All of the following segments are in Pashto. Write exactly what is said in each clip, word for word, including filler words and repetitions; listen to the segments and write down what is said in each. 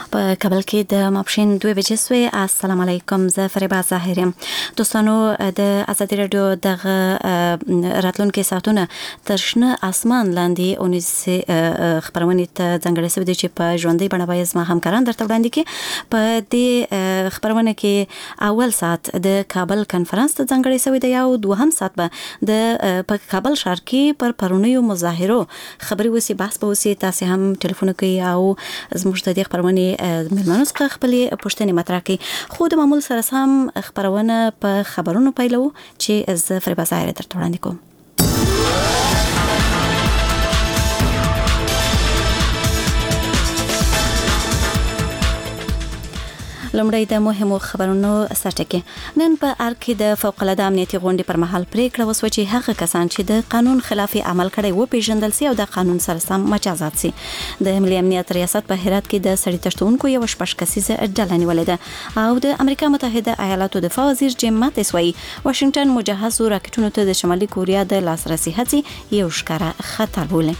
په کابل کې د ماپښین دوه بجې سوې. السلام علیکم، زه فریبا ظاهر یم. دوستانو، د ازادي رادیو دغه راتلونکي ساعتونه تر شنه اسمان لاندې اونیسه خبرونه ته ځانګړې سوي دي چې په ژوندۍ بڼه به زما همکاران درته وړاندې کړي. په دې خبرونه کې اول ساعت د کابل کنفرانس ته ځانګړې سوي دی او دوهم ساعت به د په کابل ښار کې پر پرونیو مظاهرو خبري وسی بحث به وسی. تاسو هم ټلیفون کوي او زموږ د دې خبرونه مېلمنو څخه خپلې پوښتنې مطرح کړي. خو د معمول سره سم خبرونه په خبرونو پیلو چې زه فریبا ظاهر درته وړاندې کوم. لومړی د مهمو خبرونو سرټکی. نن په ارګ کې د فوق العاده امنیتي غونډې پر مهال پریکړه وسوه چې هغه کسان چې د قانون خلاف عمل کړي و پیژندل سي او د قانون سره سم مجازات سي. د ملي امنیت ریاست په هرات کې د سړي تشتونکو یو شپږ کسیزه ډله نیولې ده او د امریکا متحده ایالاتو دفاع وزیر جیم ماتیس وايي واشنگټن مجهزو راکټونو ته د شمالي کوریا د لاسرسي هڅې یو ښکاره خطر بولي.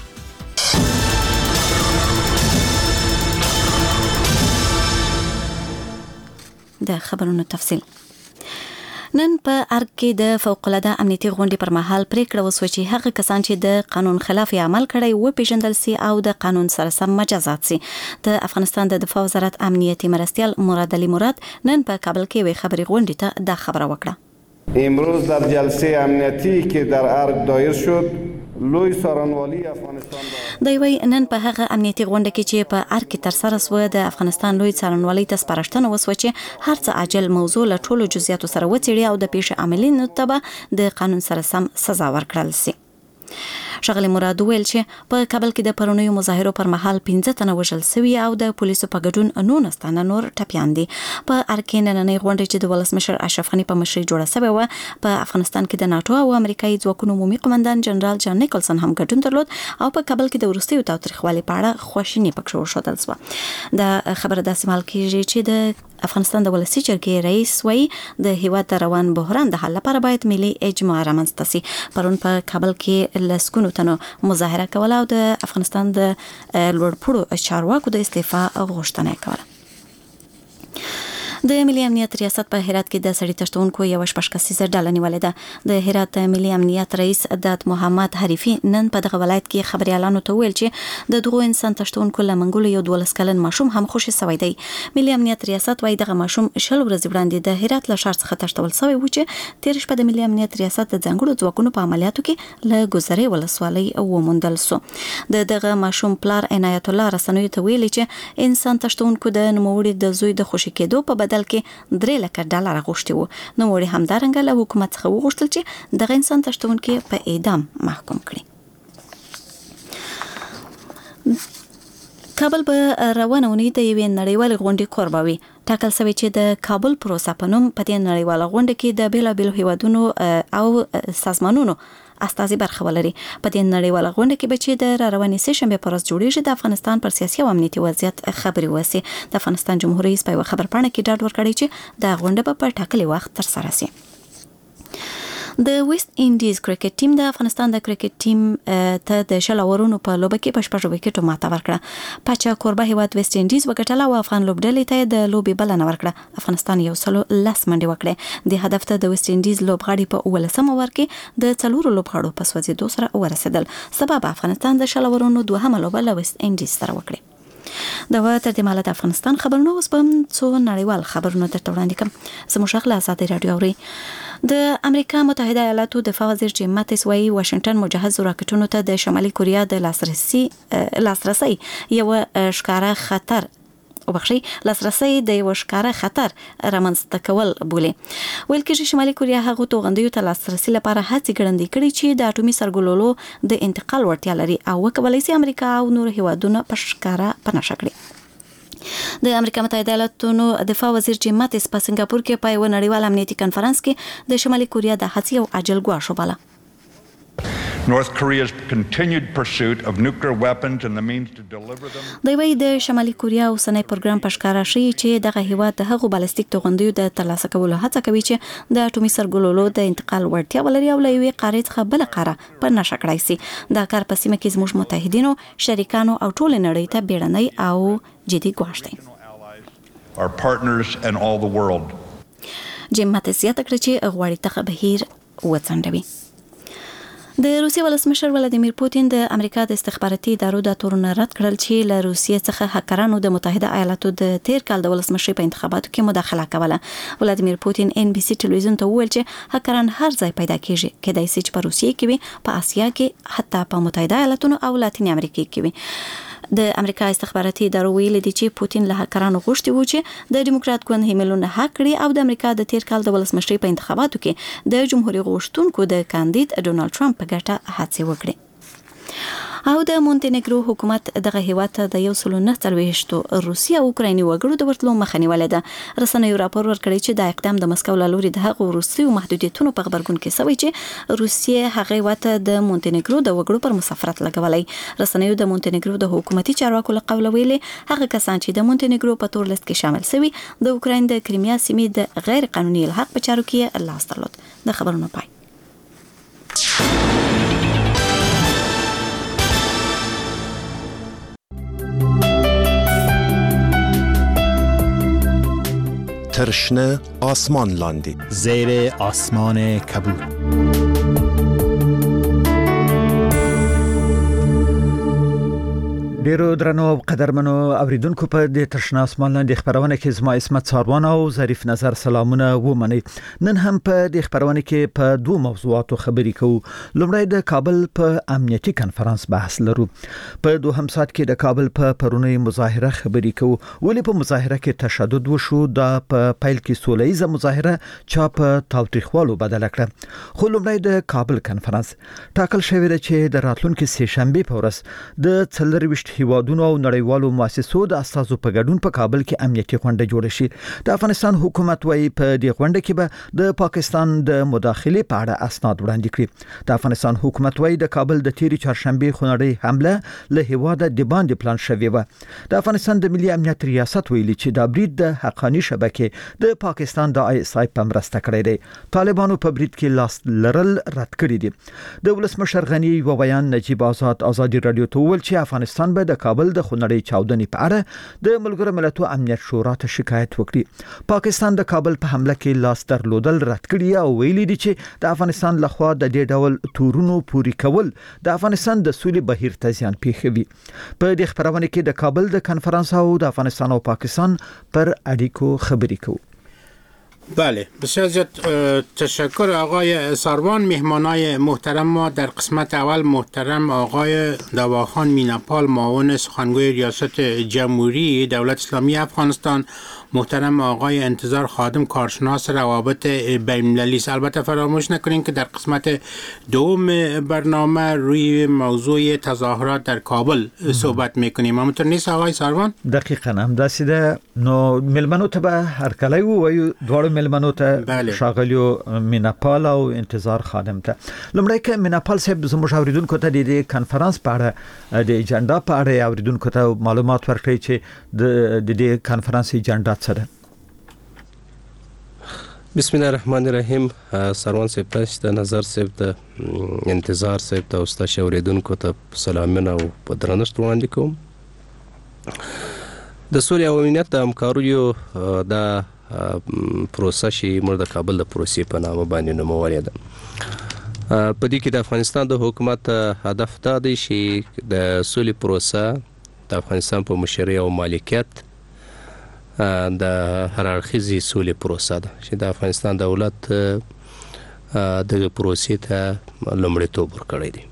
د خبرونو تفصیل. نن په ارګ کې د فوق العاده امنیتي غونډې پر مهال پریکړه وسوه چې هغه کسان چې د قانون خلاف عمل کړي و پیژندل سي او د قانون سره سم مجازات سي. د افغانستان د دفاع وزارت امنیتي مرستیال مراد علي مراد نن په کابل کې وی خبري غونډې ته دا خبره وکړه. امروز در جلسه امنیتی که در ارګ دایر شد لوی سارنوالی افغانستان د وی نن په هغه امنیتي غونډه کې چې په ارګ کې تر سره سوه د افغانستان لوی سارنوالی ته سپارښتنه وسوه چې هر څه عاجل موضوع له ټولو جزئیاتو سره وڅېړي او د پیښې عاملینو ته به د قانون سره سم سزا ورکړل سي. ښاغلي مراد ویل چې په کابل کې د پرونیو مظاهرو پر مهال پنځه تنه وژل سوي او د پولیسو په ګډون نولس تنه نور ټپیان دي. په ارګ کې نننۍ غونډه چې د ولسمشر اشرف غني په مشرۍ جوړه شوې وه په افغانستان کې د ناټو او امریکایي ځواکونو عمومي قومندان جنرال جان نیکلسن هم ګډون درلود او په کابل کې د وروستیو تاوتریخوالي په اړه خواشیني پکښ وښودل شوه. د خبره داسې مال کېږي چې د افغانستان د ولسي جرګې رئیس وایي د هیواد د روان بحران د حل لپاره باید ملي اجماع رامنځته سي. پرون په کابل کې لسګونو تنو مظاهره کوله او د افغانستان د لوړپوړو چارواکو د استعفا غوښتنه کوله. د ملي امنیت ریاست په هرات کې د سړي تشتونکو یو شپږ کسیزه ډله نیولې ده. د هرات ملي امنیت رئیس داد محمد حریفي نن په دغه ولایت کې خبريالانو ته ویل چې د دغو انسان تشتونکو لمنګولو یو دولس کلن ماشوم هم خوشي سوی دی. ملي امنیت ریاست وايي دغه ماشوم شل ورځې وړاندې د هرات له ښار څخه تښتول سوی و چې تیر شپه د ملي امنیت ریاست د ځانګړو ځواکونو په عملیاتو کې له ګذرې ولسوالۍ وموندل سو. د دغه ماشوم پلار عنایت الله رسنوي ته ویل چې انسان تشتونکو د نوموړي د زوی د خوشي کېدو په بدل کې درې لکه ډالر غوښتي وو. نو وړي همدارنګه له حکومت څخه وغوښتل چې دغه انسان تشتونکي په اعدام محکوم کړي. کابل به روانه ونی د یوې نړیوالې غونډې کوربه وي. ټاکل شوی چې د کابل پروسه په نوم په دې نړیواله غونډه کې د بیلابیلو هیوادونو او سازمانونو استازي برخه ولري. په دې نړیواله غونډه کې به چې د را روانې سه شنبه پر ورځ جوړیږي د افغانستان پر سیاسي او امنیتي وضعیت خبري وسی. د افغانستان جمهوریت رئیس په خبر پاڼه کې ډاډ ورکړی چې د غونډه په ټاکلي وخت تر سره شي. د ویسټ انډیز کرکټ ټیم د افغانستان د کرکټ ټیم ته د شل اورونو په لوبه کې په شپږ وکټو ماته ورکړه. پاچا کوربه هیواد ویسټ انډیز وګټله او افغان لوبډلې ته د لوبي بلنه ورکړه. افغانستان یو سلو لس منډې وکړې. د هدف ته د ویسټ انډیز لوبغاړي په ولسم اور کې د څلورو لوبغاړو په سوځېدو سره ورسېدل. سبب افغانستان د شل اورونو دوهمه لوبه له ویسټ انډیز سره وکړه. دا و تر دې ماله د افغانستان خبرونه اوس په څو نړیوال خبرونه درته وړاندې کوم. زموږ خپل ازادي رادیو اوري. د امریکا متحده ایالاتو دفاع وزیر جیم ماتیس وايي واشنگټن مجهز راکټونو ته د شمالي کوریا د لاسرسي لاسرسي یو ښکارا خطر وبخښي لاسرسي د یو ښکارا خطر رامنځته کول بولي. ویل کېږي شمالي کوریا هغه توغندیو ته لاسرسي لپاره هڅې ګړندې کړي چې د اټومي سرګلولو د انتقال وړتیا لري او وکولای شي امریکا او نور هیوادونه په ښکارا پناه کړي. د امریکا متحده ایالاتو دفاع وزیر جیم ماتیس په سنگاپور کې په یو نړیوال امنیتي کنفرانس کې د شمالي کوریا د هڅې او عاجل ګواښ وباله. North Korea's continued pursuit of nuclear weapons and the means to deliver them. د وی د شمالي کوریا اوسنۍ پروګرام پښکارا شي چې دغه هیواد د هغو بالستیک توغندیو د ترلاسه کولو هڅه کوي چې د اټومي سرګلولو د انتقال وړتیا ولري او له یوې قارې څخه بل قاره په نشه کړای شي. دا کار په سیمه کې زموږ متحدینو، شریکانو او ټول نړۍ ته بیړنۍ او جدي ګواښ دی. our partners, and all the world. جیم ماتیس زیاته کړه چې غواړي دغه بهیر وڅنډوي. د روسیې ولسمشر ولادیمیر پوتین د امریکا د استخباراتي ادارو د تورونه رد کړل چې له روسیې څخه هکرانو د متحده ایالاتو د تیر کال د ولسمشر په انتخاباتو کې مداخله کوله. ولادیمیر پوتین ان بي سي ټلویزیون ته وویل چې هکران هر ځای پیدا کیږي، کېدای شي چې په روسیې کې وي، په اسیا کې، حتی په متحده ایالاتونو او لاتین امریکا کې وي. د امریکا استخباراتي ادارو ویلي دي چې پوتین له هکرانو غوښتي و چې د ډیموکرات ګوند هیملونه حق کړي او د امریکا د تیر کال د ولسمشر په انتخاباتو کې د جمهوریت غوښتونکو د کاندید ډونالد ټرمپ په ګټه هڅې وکړي. او د مونټینګرو حکومت دغه هیواد د یو سل نه څلوېښتو روسیا او اوکرایني وګړو د ورتلو مخه نیولې ده. رسنیو راپور ورکړی چې دا اقدام د مسکو له لوري د هغو روسي محدودیتونو په خبرګون کې شوی چې روسیه هغه وته د مونټینګرو د وګړو پر مسافرت لګولای. رسنیو د مونټینګرو د حکومتي چارواکو له قوله ویلي هغه کسان چې د مونټینګرو په تور لیست کې شامل شوي د اوکراین د کریمیا سیمې د غیر قانوني الحاق په چارو کې لاس درلود. د خبرونو پای. ترشنه آسمان لاندی زیر آسمان کبود. ډیرو درنو قدرمنو اوریدونکو په د ترشنه آسمان لاندې خبرونه کې زما اسمت ساروان او ظریف نظر سلامونه ومني. نن هم په د خبرونه کې په دوه موضوعاتو خبرې کوو. لومړی د کابل په امنیتي کانفرنس بحث لرو. په دوهم ساعت کې د کابل په پرونی مظاهره خبرې کوو. ولې په مظاهره کې تشدد وشو؟ دا په پیل کې سولهیزه مظاهره چا په تاوتریخوالو بدل کړه. خو لومړی د کابل کانفرنس ټاکل شوی دی چې د راتلونکي سه شنبه په ورځ د څلرويشت هیوادونو او نړیوالو مؤسسو د استازو په ګډون په کابل کې امنیتي غونډه جوړه شي. د افغانستان حکومت وايي په دې غونډه کې به د پاکستان د مداخله په اړه اسناد وړاندې کړي. د افغانستان حکومت وايي د کابل د تیری چهارشنبه خونړۍ حمله له هیواده د باندې پلان شوی و. د افغانستان د ملي امنیت ریاست ویلي چې د برید د حقانی شبکې د پاکستان د آی اس آی په مرسته کړی دی. طالبانو په برید کې لاس لرل رد کړی دي. د ولسمشر غنی و بیان نجیب آزاد ازادي رادیو ته ویل چې افغانستان به د کابل د خونړۍ چاودنې په اړه د ملګرو ملتونو امنیت شورا ته شکایت وکړي. پاکستان د کابل په حمله کې لاس درلودل رد کړی او ویلي دي چې د افغانستان لخوا د دې ډول تورونو پوری کول د افغانستان د سولې بهیر ته زیان پیښوي. په دې خبرونه کې د کابل د کانفرنس او د افغانستان او پاکستان پر اړیکو خبرې کوو. بله، بسیار زیاد تشکر آقای ساروان. مهمانای محترم ما در قسمت اول محترم آقای دواخان میناپال معاون سخنگوی ریاست جمهوری دولت اسلامی افغانستان، محترم آقای انتظار خادم کارشناس روابط بین‌المللی. البته فراموش نکنین که در قسمت دوم برنامه روی موضوع تظاهرات در کابل صحبت میکنیم. همونطور نیست آقای ساروان؟ دقیقاً هم داسې ده. نو ملمنو ته به هر کله وایو، دواړو ملمنو ته شاغلیو میناپال او انتظار خادم ته. لومړی که میناپال صاحب زموږ اوریدونکو ته د دې کانفرنس په اړه د ایجنډا په اړه اوریدونکو ته معلومات ورکړي چې د دې کانفرنس ایجنډا څه ده. بسم الله الرحمن الرحیم. سروان صاحب تاسو ته، نظر صاحب ته، انتظار صاحب ته او تاسو اوریدونکو ته سلامونه او په درنښت وړاندې کوم. د سولې او امنیت د همکاریو د پروسه چې موږ د کابل د پروسې په نامه باندې نومولې ده. په دې کې د افغانستان د حکومت هدف دا دی چې د سولې پروسه د افغانستان په مشرۍ او مالکیت د هر اړخیزې سولې پروسه ده چې د افغانستان دولت د پروسې ته لومړیتوب ورکړی دی.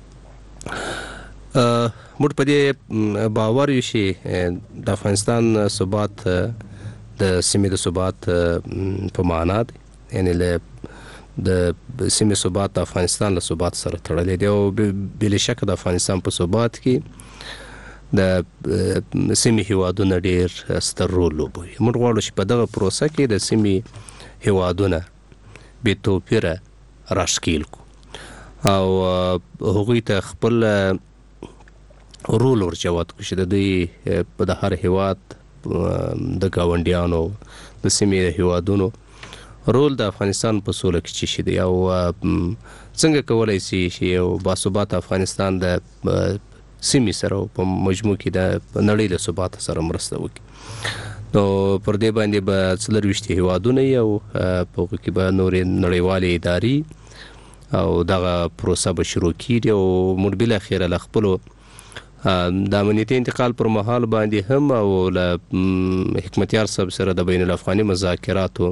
موږ په دې باور یو چې د افغانستان ثبات د سیمې د ثبات په معنا دی، یعنی له د سیمې ثبات د افغانستان له ثبات سره تړلی دی او بل شک د افغانستان په ثبات کې د سیمې هیوادونه ډیر ستر رول لوبوي. موږ غواړو چې په دغه پروسه کې د سیمې هیوادونه بې توپیره راښکیل کړو او هغوی ته خپل رول ورجوت کړو چې د دوی په د هر هیواد د ګاونډیانو د سیمې هیوادونو رول د افغانستان په سوله کې چی شي دی او څنګه کولای شي چې یو باثبات افغانستان د سیمې سره په مجموع کې د نړۍ د ثبات سره مرسته وکړي. نو پر دې باندې به څلور وشت هیوادونه یو په کې به نورې نړیوالې ادارې او دغه پروسه به شروع کیږي او موږ بل اخیره لخپلو د امنیتي انتقال پر مهال باندې هم او له حکمتیار صاحب سره د بین الافغاني مذاکراتو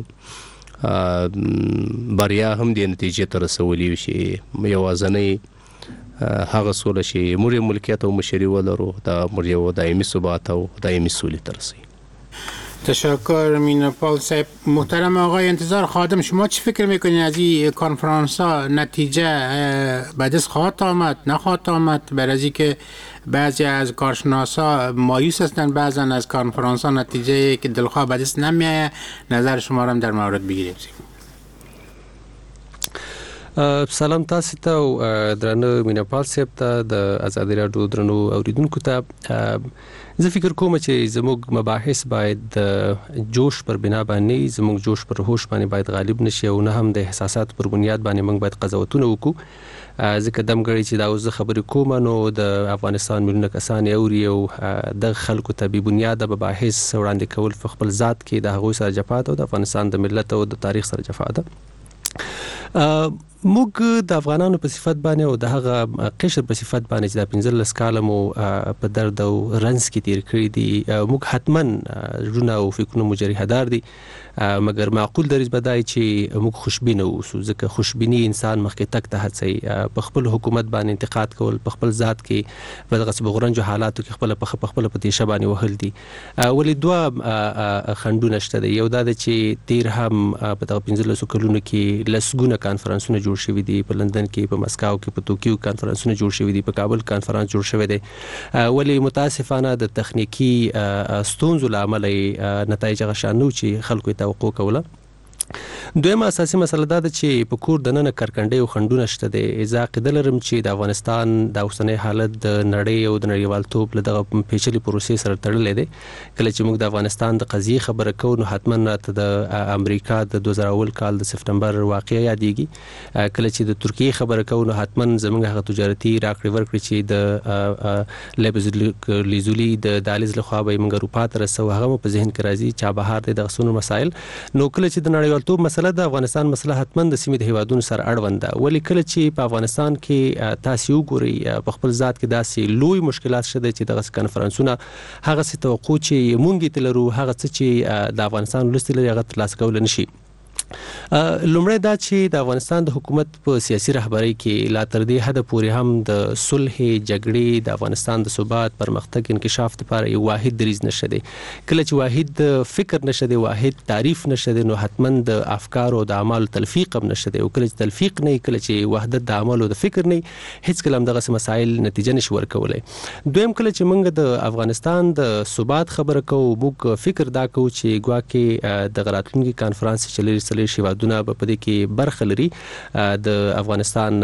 بریا هم د نتیجې ته رسولي شي یوازنۍ هغه سوله چې موږ ملکیت او مشري ولرو دا موږ یو دایمي ثبات او دایمي سولې ته رسوي. تشکر میناپال صاحب. محترم آقای انتظار خادم، شما چی فکر میکنید از این کنفرانس ها نتیجه به دست خواهد آمد نخواهد آمد؟ برای که بعضی از کارشناسا مایوس هستند بعضا از کنفرانس ها نتیجه که دلخواه به دست نمیآید. نظر شما را در مورد بگیریم. سلام تاسو ته او درنو میناپال صاحب ته د ازادي راډیو درنو اوریدونکو ته. زه فکر کوم چې زموږ مباحث باید د جوش پر بنا باندې زموږ جوش پر هوش باندې باید غالب نشي او نه هم د احساسات پر بنیاد باندې موږ باید قضاوتونه وکړو. ځکه دمګړی چې دا اوس خبرې کوم نو د افغانستان میلیونه کسان اوري او د خلکو ته بې بنیاده مباحث وړاندې کول په خپل ذات کې د هغوی سره جفا ده او د افغانستان د ملت او د تاریخ سره جفا ده. موږ د افغانانو په صفت باندې او د هغه قشر په صفت باندې چې د پنځلس کاله مو په درد او رنځ کې تیر کړی دي موږ حتما ژوند او فکرونه مجرحدار دي، مګر معقول دریز بدای چې موږ خوشبینه اوسو ځکه خوشبینی انسان مخکې تک ته هڅي په خپل حکومت باندې انتقاد کول په خپل ذات کې په دغه بغرنجو حالاتو کې خپل په خپل په تیشه باندې وهل دي. ولې دوه خندونه شته دی، یو دا چې تیر هم په دغه پنځلس کلونو کې لسګونه کانفرنسونه جوړ شوي دي، په لندن کې، په مسکو کې، په توکیو کانفرنسونه جوړ شوي دي، په کابل کانفرنس جوړ شوی دی. ولې متاسفانه د تخنیکی ستونزو له امله نتایج هغه شان نه چې خلکو توقع کوله. دویمه اساسي مسله دا ده چې په کور د نن کرکنډي او خندونه شته دي. اذا عقیده لرم چې د افغانستان د اوسنۍ حالت د نړۍ او د نړیوالتوب له دغه پیچلي پروسې سره تړلې دي. کله چې موږ د افغانستان د قضیې خبره کوو نو حتما راته د امریکا د دوه زره اول کال د سپټمبر واقعه یادېږي. کله چې د ترکیې خبره کوو نو حتما زموږ هغه تجارتي راکړې ورکړې چې د لیبز لیزولي د دالیز لخوا به موږ اروپا ته رسو هغه په ذهن کې راځي چې بهر د غسونو مسایل. نو کله چې د نړیوالتوب مسله د افغانستان مسله حتما د سیمې د هیوادونو سره اړوند ده. ولې کله چې په افغانستان کې تاسو وګورئ په خپل ذات کې داسې لوی مشکلات شته چې دغه کنفرنسونه هغه څه توقع چې مونږ ته لرو هغه څه چې د افغانستان ولست لري هغه ترلاسه کول نشي. لومړی دا چې د افغانستان د حکومت په سیاسي رهبرۍ کې لا تر دې حد پورې هم د صلح جګړې د افغانستان د ثبات پرمختګ انکشاف لپاره یو واحد دریځ نشته دی. کله چې واحد فکر نشته دی، واحد تعریف نشته دی، نو حتما د افکار او د اعمالو تلفیق هم نشته دی. او کله چې تلفیق نه، کله چې وحدت د اعمالو د فکر نه، هیڅ کله هم دغه مسایل نتیجه نشي ورکولای. دویم کله چې موږ د افغانستان د ثبات خبره کوو موږ فکر دا کوو چې ګواکې د راتلونکي کانفرنس چې لري شیوادونه په دې کې برخه لري. د افغانستان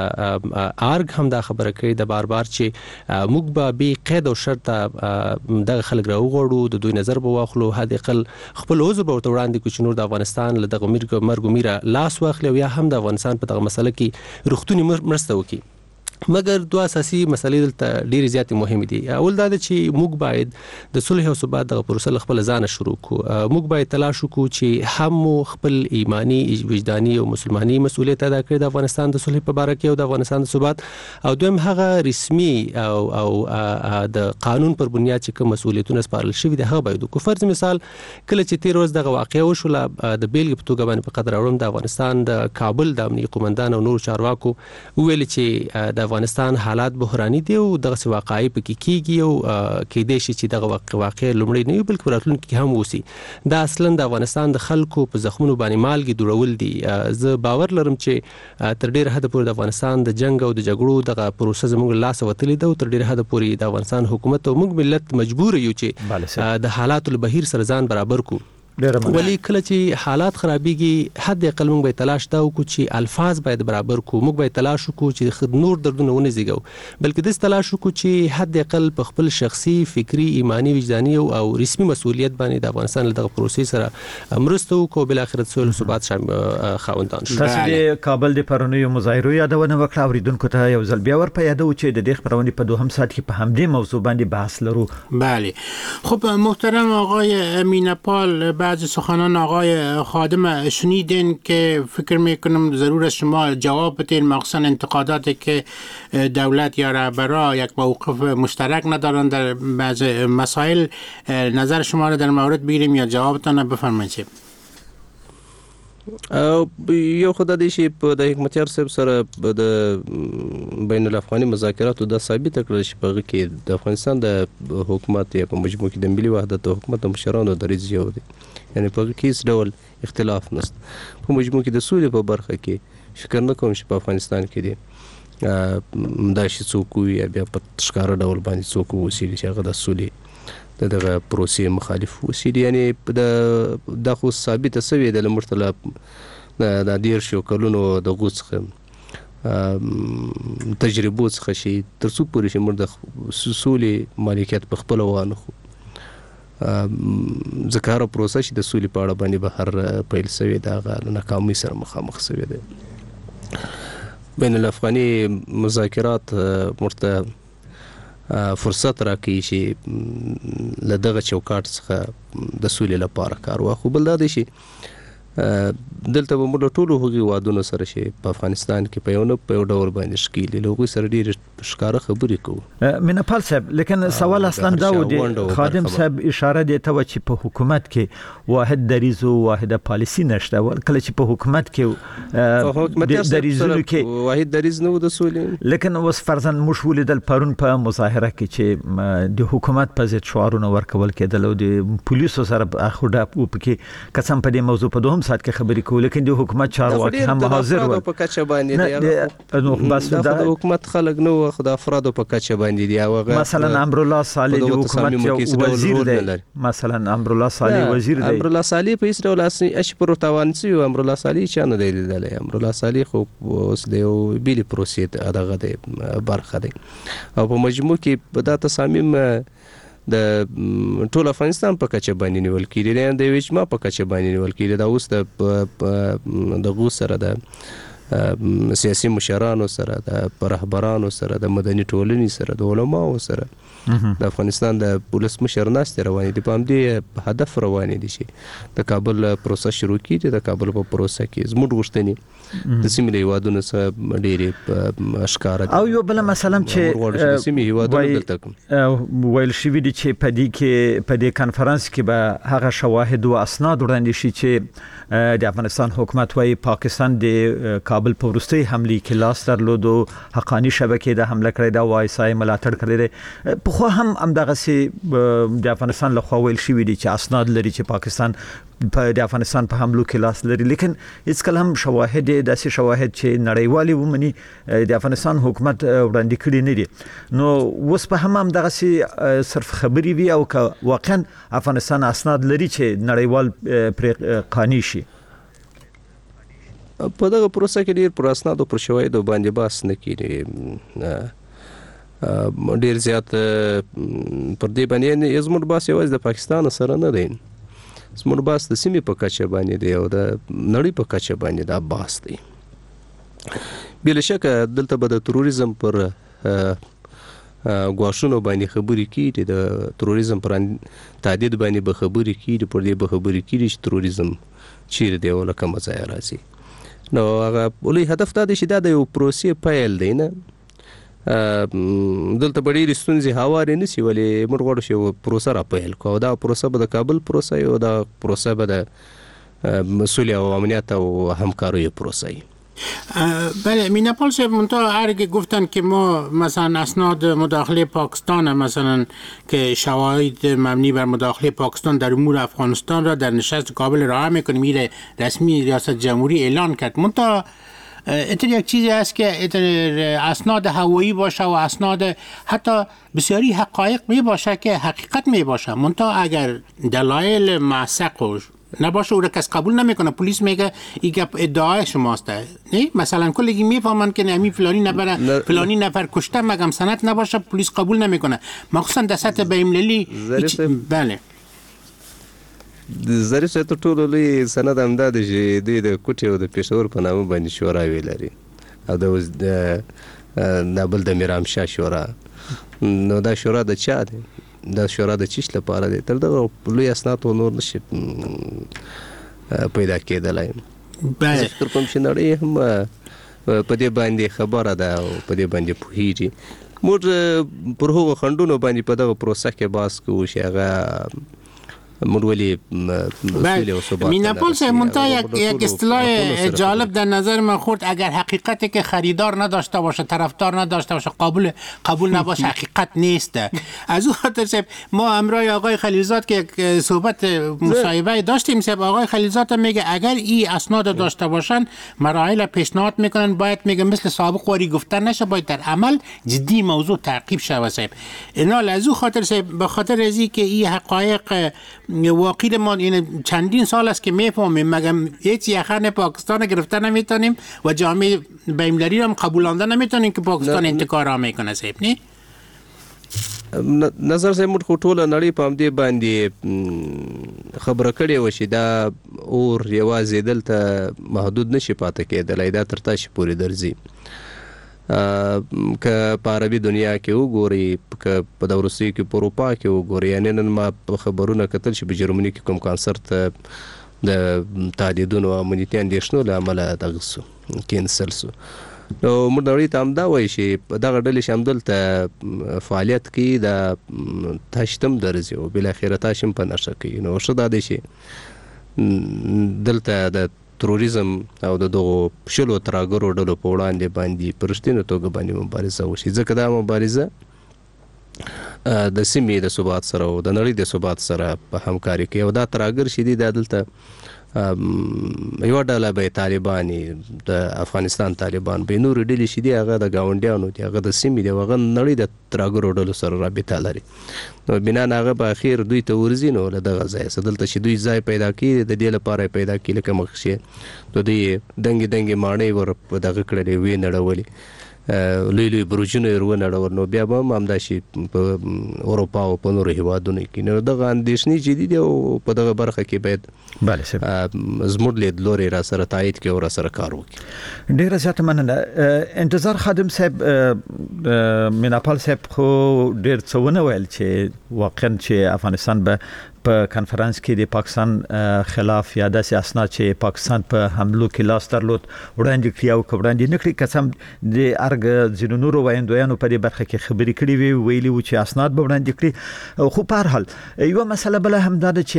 ارګ هم دا خبره کوي د بار بار چې موږ به بې قید او شرط دغه خلک راوغواړو، د دوی نظر به واخلو، حد اقل خپل عذر به ورته وړاندې کړو چې نور د افغانستان له دغه مرګ میره لاس واخلي او یا هم د افغانستان په دغه مسله کې روغتوني مرسته وکړي. مګر دوه اساسي مسلې دلته ډېرې زیاتې مهمې دي. اول دا ده چې موږ باید د صلح او ثبات دغه پروسه خپل ځان شروع کړو. موږ باید تلاش وکړو چې هم خپل ایمانی وجداني او مسلماني مسؤلیت ادا کړي د افغانستان د صلح په باره کې او د افغانستان د ثبات، او دویم هغه رسمي او او د قانون پر بنیاد چې کوم مسؤلیتونه سپارل شوي دي هغه باید وکړو. فرض مثال کله چې تیر ورځ دغه واقعه وشوله د بیلګې په توګه باندې په قدر اړوم د افغانستان د کابل د امنیتي قومندان او نور چارواکو ویل چې د افغانستان حالات بحراني دي او دغه واقعي پکې کیږي او کېدای شي چې دغه واقعي لومړی نه وي بلکې راتلونکي کې هم وسی. دا اصلا د افغانستان د خلکو په زخمونو باندې مالګې دوړول دي. زه باور لرم چې تر ډېر حد پورې د افغانستان د جنگ او د جګړو دغه پروسه زموږ لاس وتلې ده او تر ډېر حد پورې د افغانستان حکومت او موږ ملت مجبور یو چې د حالاتو له بهیر سره ځان برابر کو. ولی کله چې حالات خرابېږي حد اقل موږ به تلاش دا وکړو چې الفاظ باید برابر کو، موږ به تلاش وکړو چې نور دردونه ونه زیږو، بلکې د تلاش وکړو چې حد اقل په خپل شخصي فکری ایمانی وجداني او رسمي مسؤلیت باندې د افغانستان له دغه پروسې سره مرسته وکړو، بل اخر سول ثبات خاوندان شو. تاسو د کابل د پرونیو مظاهرو یادونه وکړه، اوریدونکو ته یو ځل بیا ور په یادو چې د دې خبرونه په دوهم ساعت کې په همدې موضوع باندې بحث لرو. بله. خب محترم آقای میناپال، بعض سخنان آقای خادم شنیدین که فکر میکنم ضرور است شما جواب بدین، مخصوصا انتقاداتی که دولت یا رهبرا یک موقف مشترک ندارن در بعض مسائل، نظر شما را در مورد بگیریم یا جوابتان بفرمایید. یو خدای دی چې په د حکمتیار صاحب سره د بین الافغاني مذاکراتو د ثابت کړل چې په کې د افغانستان د حکومت یا په مجموع کې د ملي وحدت او حکومت مشرانو دریځ یو دی، یعنی په کې هیڅ ډول اختلاف نشته. په مجموع کې د سولې په برخه کې فکر نه کوم چې په افغانستان کې دی دا شي څوک یا بیا په ښکاره ډول باندې څوک وسیلي چې هغه د سولې دغه پروسې مخالف وسیلي، یعنی د د خو ثابت شوی د لمرتله د ډیر شو کلونو د غوڅخه تجربو څخه شي تر څو پورې چې موږ د سولې مالکیت په خپل وانه خو ذکر پروسه چې د سولې په اړه باندې به هر پیل شوی د ناکامۍ سره مخامخ شوی دی. بین الافغاني مذاکرات مرته فرصت راکړي چې له دغه چوکاټ څخه د سولې لپاره کار واخلو. بل دا دی چې دلته به موږ ټولو هغو وادونو سره چې په افغانستان کې په یو نه په یو ډول باندې ښکېلي له هغوی سره ډېرې ښکاره خبرې کوو. میناپال صاحب، لیکن سوال اصلا دا و د خادم صاحب اشاره دی ته چې په حکومت کې واحد دریځ او واحده پالیسي نشته، کله چې په حکومت کې دریځونو کې واحد دریځ نه و د سولې، لیکن اوس فرضاً موږ ولیدل پرون په مظاهره کې چې د حکومت په ضد شعارونه ورکول کېدل او د پولیسو سره اخوډه وکړي. قسم په دې موضوع په دوهم ساعت کې خبرې کوو، لیکن د حکومت چارواکي هم حاضر و په کچه باندې نو بس د حکومت خلک نو خو د افرادو په کچه باندې دی. او مثلا امرالله صالح د حکومت یو وزیر دی، مثلا امرالله صالح وزیر دی. امرالله صالح په هیڅ ډول اش پر توان سي امرالله صالح چې نه دی لیدلی. امرالله صالح خو اوس د یو بیل پروسې دغه دی برخه دی او په مجموع کې په دا تصامیم د ټول افغانستان په کچه باندې نیول کېږي، نه د وجما په کچه باندې نیول کېږي. دا اوس د د غو سره د سیاسي مشرانو سره د رهبرانو سره د مدني ټولنې سره د علماو سره د افغانستان د پولیس مشر ناستې روانې دي، په همدې هدف روانې دي چې د کابل پروسه شروع کړي. د کابل په پروسه کې زموږ غوښتنې د سیمې هیوادونو سره ډېرې ښکاره دي. او یو بل مثلا چې د سیمې هیوادونو دلته ویل شوي دي چې په دې کې په دې کانفرنس کې به هغه شواهد او اسناد وړاندې شي چې د افغانستان حکومت وايي پاکستان د کابل په وروستۍ حملې کې لاس درلود او حقانی شبکې د حمله کړې ده، وایسای ملاتړ کړی دی. خو هم همدغه سي د افغانستان له خوا ویل شوي دي چې اسناد لري چې پاکستان په د افغانستان په حملو کې لاس لري، لیکن هیڅ کله هم شواهد داسې شواهد چې نړیوالي ومني د افغانستان حکومت وړاندې کړي نه دي. نو اوس په هم همدغه سي صرف خبري وي او که واقعا افغانستان اسناد لري چې نړیوال پر قانوني شي. په دغه پروسه کې ډېر پر اسناد او پر شواهد باندې بحث نه کیږي، ډیر زیات پر دې باندې زموږ باس یوازې د پاکستان سره نه دی، زموږ باس د سیمې په کچه باندې دی او د نړۍ په کچه باندې دا باس دی. بل شک دلته به د تروریزم پر غواښونو باندې خبرې کیږي، د تروریزم پر تعدید باندې به خبرې کیږي، پر دې به خبرې کیږي چې تروریزم چیرې دی او له کومه ځایه راځي. نو هغه ولې هدف دا دی چې دا د یو پروسې پیل دی، نه دلته به ډېرې ستونزې هوارې نه شي، ولې موږ غواړو چې پروسه را پیل کړو او دا پروسه به د کابل پروسه وي او دا پروسه به د سولې او امنیت او همکاریو پروسه وي. بله میناپال صاحب، منتها هر که گفتن که ما مثلا اسناد مداخله پاکستان مثلا که شواهد مبنی بر مداخله پاکستان در امور افغانستان را در نشست کابل رها میکنیم، میره رسمی ریاست جمهوری اعلان کرد. منتها اینطور یک چیزی هست که اسناد هوایی باشه و اسناد حتی بسیاری حقایق می باشه که حقیقت می باشه، منتها اگر دلایل موثق و نباشه او را کس قبول نمیکنه. پلیس میگه این ادعای شماست، نه مثلا کلی میفهمن که نمی فلانی نفر فلانی نفر کشته مگم سند نباشه پلیس قبول نمیکنه، مخصوصا در سطح بین‌المللی. بله ظریف صاحب ته ټول لوی سند هم دا دی چې دوی د کوټې او د پېښور په نامه باندې شورا ویلري او د نابل د میرام شاه شورا. نو دا شورا د چا دی؟ دا شورا د چیش لپاره دی؟ تر دغه لوی اسناد نور نشي پیدا کېدلی. زه فکر کوم چې نړۍ هم په دې باندې خبره ده او په دې باندې پوهېږي. موږ پر هغو خنډونو باندې په دغه پروسه کې بحث کوو چې هغه مرولی میناپول صاحب منتها یک, یک اصطلاح جالب در نظر من خورد. اگر حقیقتی که خریدار نداشته باشه، طرفدار نداشته باشه، قبول قبول نباشه، حقیقت نیست. از اون خاطر صاحب ما همراه آقای خلیلزاد که یک صحبت مصاحبه داشتیم، صاحب آقای خلیلزاد میگه اگر این اسناد داشته باشن مراحل پیشنهاد میکنن باید میگه مثل سابق واری گفتن نشه، باید در عمل جدی موضوع تعقیب شود صاحب. اینال از اون خاطر صاحب به خاطر ازی که این حقایق واقعی ما این چندین سال است که میفهمیم مگم هیچ یخن پاکستان گرفته نمیتونیم و جامعه بین‌المللی هم قبولانده نمیتونیم که پاکستان انتقاد میکنه صاحب. نه نظر صاحب موږ ټول نړۍ په همدې باندې خبره کړې و چې دا اور یوازې دلته محدود نشي پاتې کېدلی، دا تر تاسو پورې درځي. که په عربي دنیا کې وګورئ، که په د روسیې کې په اروپا کې وګورئ، یعنې نن ما خبرونه کتل چې په جرمني کې کوم کانسرت د تهدیدونو او امنیتي اندېښنو له امله دغه سو کینسل سو. نو موږ نړۍ ته همدا وایي چې دغه ډلې چې همدلته فعالیت کوي دا تاسو ته هم درځي او بالاخره تاسو هم په نښه کوي. نو ښه دا دی چې دلته د تروریزم او د دغو شلو ترهګرو ډلو په وړاندې باندې په رښتینې توګه باندې مبارزه وشي، ځکه دا مبارزه د سیمې د ثبات سره او د نړۍ د ثبات سره په همکاري کوي. او دا ترهګر چې دي دا دلته یوه ډله به طالبان د افغانستان طالبان به نورې ډلې چې دي هغه د ګاونډیانو دي، هغه د سیمې دي، هغه نړۍ د ترهګرو ډلو سره رابطه لري. نو بنا هغه په اخر دوی ته ورځي نو له دغه ځایه څه دلته چې دوی ځای پیدا کړي د دې لپاره پیدا کړي لکه مخکې د دوی دنګې دنګې ماڼۍ ور په دغه کړلې وې نړولې لوی لوی برجونه یې ورونړول، نو بیا به هم همداسې په اروپا او په نورو هېوادونو کې. نو دغه اندېښنې جدي دي او په دغه برخه کې باید زموږ لیدلوری را سره تایید کړي او را سره کار وکړي. ډېره زیاته مننه. انتظار خادم صاحب، میناپال صاحب خو ډېر څه ونه ویل چې واقعا چې افغانستان به په کانفرنس کې د پاکستان خلاف یا داسې اسناد چې پاکستان په حملو کې لاس درلود وړاندې کړي او وړاندې نه کړي، قسم د ارګ ځینو نورو وایندویانو په دې برخه کې خبرې کړې وي، ویلي و چې اسناد به وړاندې کړي. خو په هر حال یوه مسله بله هم دا ده چې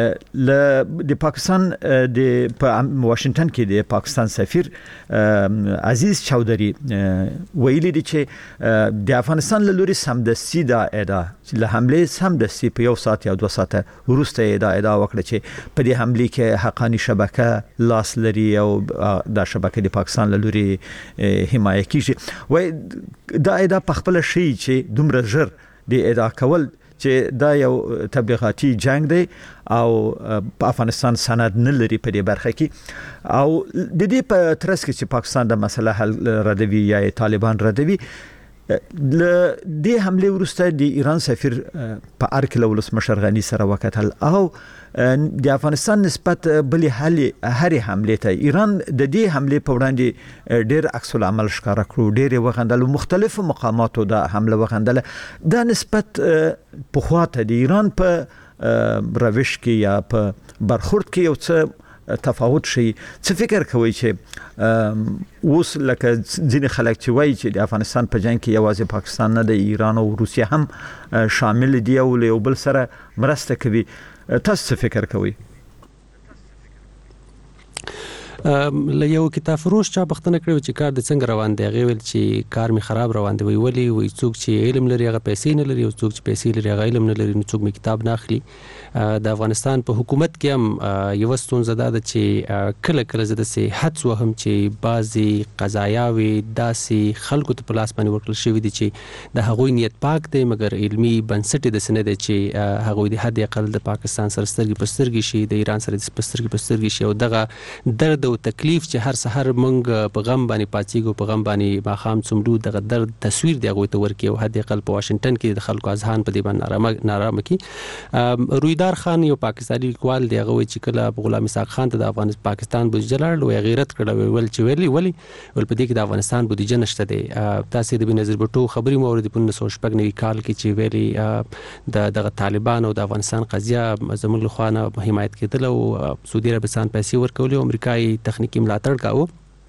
د پاکستان د په واشنگټن کې د پاکستان سفیر عزیز چودري ویلي دي چې د افغانستان له لوري سمدستي دا ادعا له حملې سمدستي په یو ساعت یا دوه ساعته وروسته دا ادعا وکړه چې په دې حملې کې حقاني شبکه لاس لري او دا شبکه د پاکستان له لوري حمایه کیږي. وای دا ادعا په خپل شی چې دومره ژر د ادعا کول چې دا یو تبلیغاتي جنگ دی او په افغانستان سند نه لري په دې برخه کې، او د دې په ترڅ کې چې پاکستان د مسله حل ردوي یا طالبان ردوي، ل دې حمله وروسته د ایران سفیر په ارکل ولسمشر غنی سره وکتل او د افغانستان نسبت بلې حل هرې حمله ته ایران د دې حمله په وړاندې ډېر عکس العمل ښکاره کړو، ډېر وغندل، مختلفو مقاماتو د حمله وغندل. دا نسبت په خواته د ایران په روش کې یا په برخورد کې یو څه تفاوت شي. څه فکر کوي چې اوس لکه ځینې خلک چې وایي چې د افغانستان په جنگ کې یوازې پاکستان نه د ایران او روسیه هم شامل دي او له یو بل سره مرسته کوي، تاسو څه فکر کوي؟ له یو کتاب فروش چا پښتنه کړو چې کار د څنګه روان دی هغه ویل چې کار می خراب روان دی وی ولی وی څوک چې علم لري هغه پیسې نه لري او څوک چې پیسې لري هغه علم نه لري نو څوک می کتاب نه اخلي. د افغانستان په حکومت کې هم یو ستونزه ده چې کله کله زه د صحت وهم چې بعضي قضایاوي داسې خلکو ته په لاس باندې ورکړل شوي دي چې د هغوی نیت پاک دی مګر علمي بنسټ د سنه دی چې هغوی د حد اقل د پاکستان سره سترګې په سترګې شي د ایران سره د سترګې په سترګې شي او دغه درد او تکلیف چې هر سحر مونږ په غم باندې پاتېږو په غم باندې ماښام څملو دغه درد تصویر دی هغوی ته ورکړي او حد اقل په واشنگټن کې د خلکو اذهان په دې باندې نارامه کړي. رویدار خان یو پاکستاني لیکوال دی هغه چې کله غلام اسحاق خان ته د افغانستان پاکستان بودیجه لاړ غیرت کړه ویل چې ویلي ولی ول په دې کې د افغانستان بودیجه نشته دی. تاسو د بنظیر بټو خبري مورد په نولس سوه شپږ نوي کال کې چې ویلي د دغه طالبان او د افغانستان قضیه زموږ له خوا نه حمایت کېدل او سعودي عربستان پیسې ورکولې او امریکایي تخنیکی ملاتړ کاوه.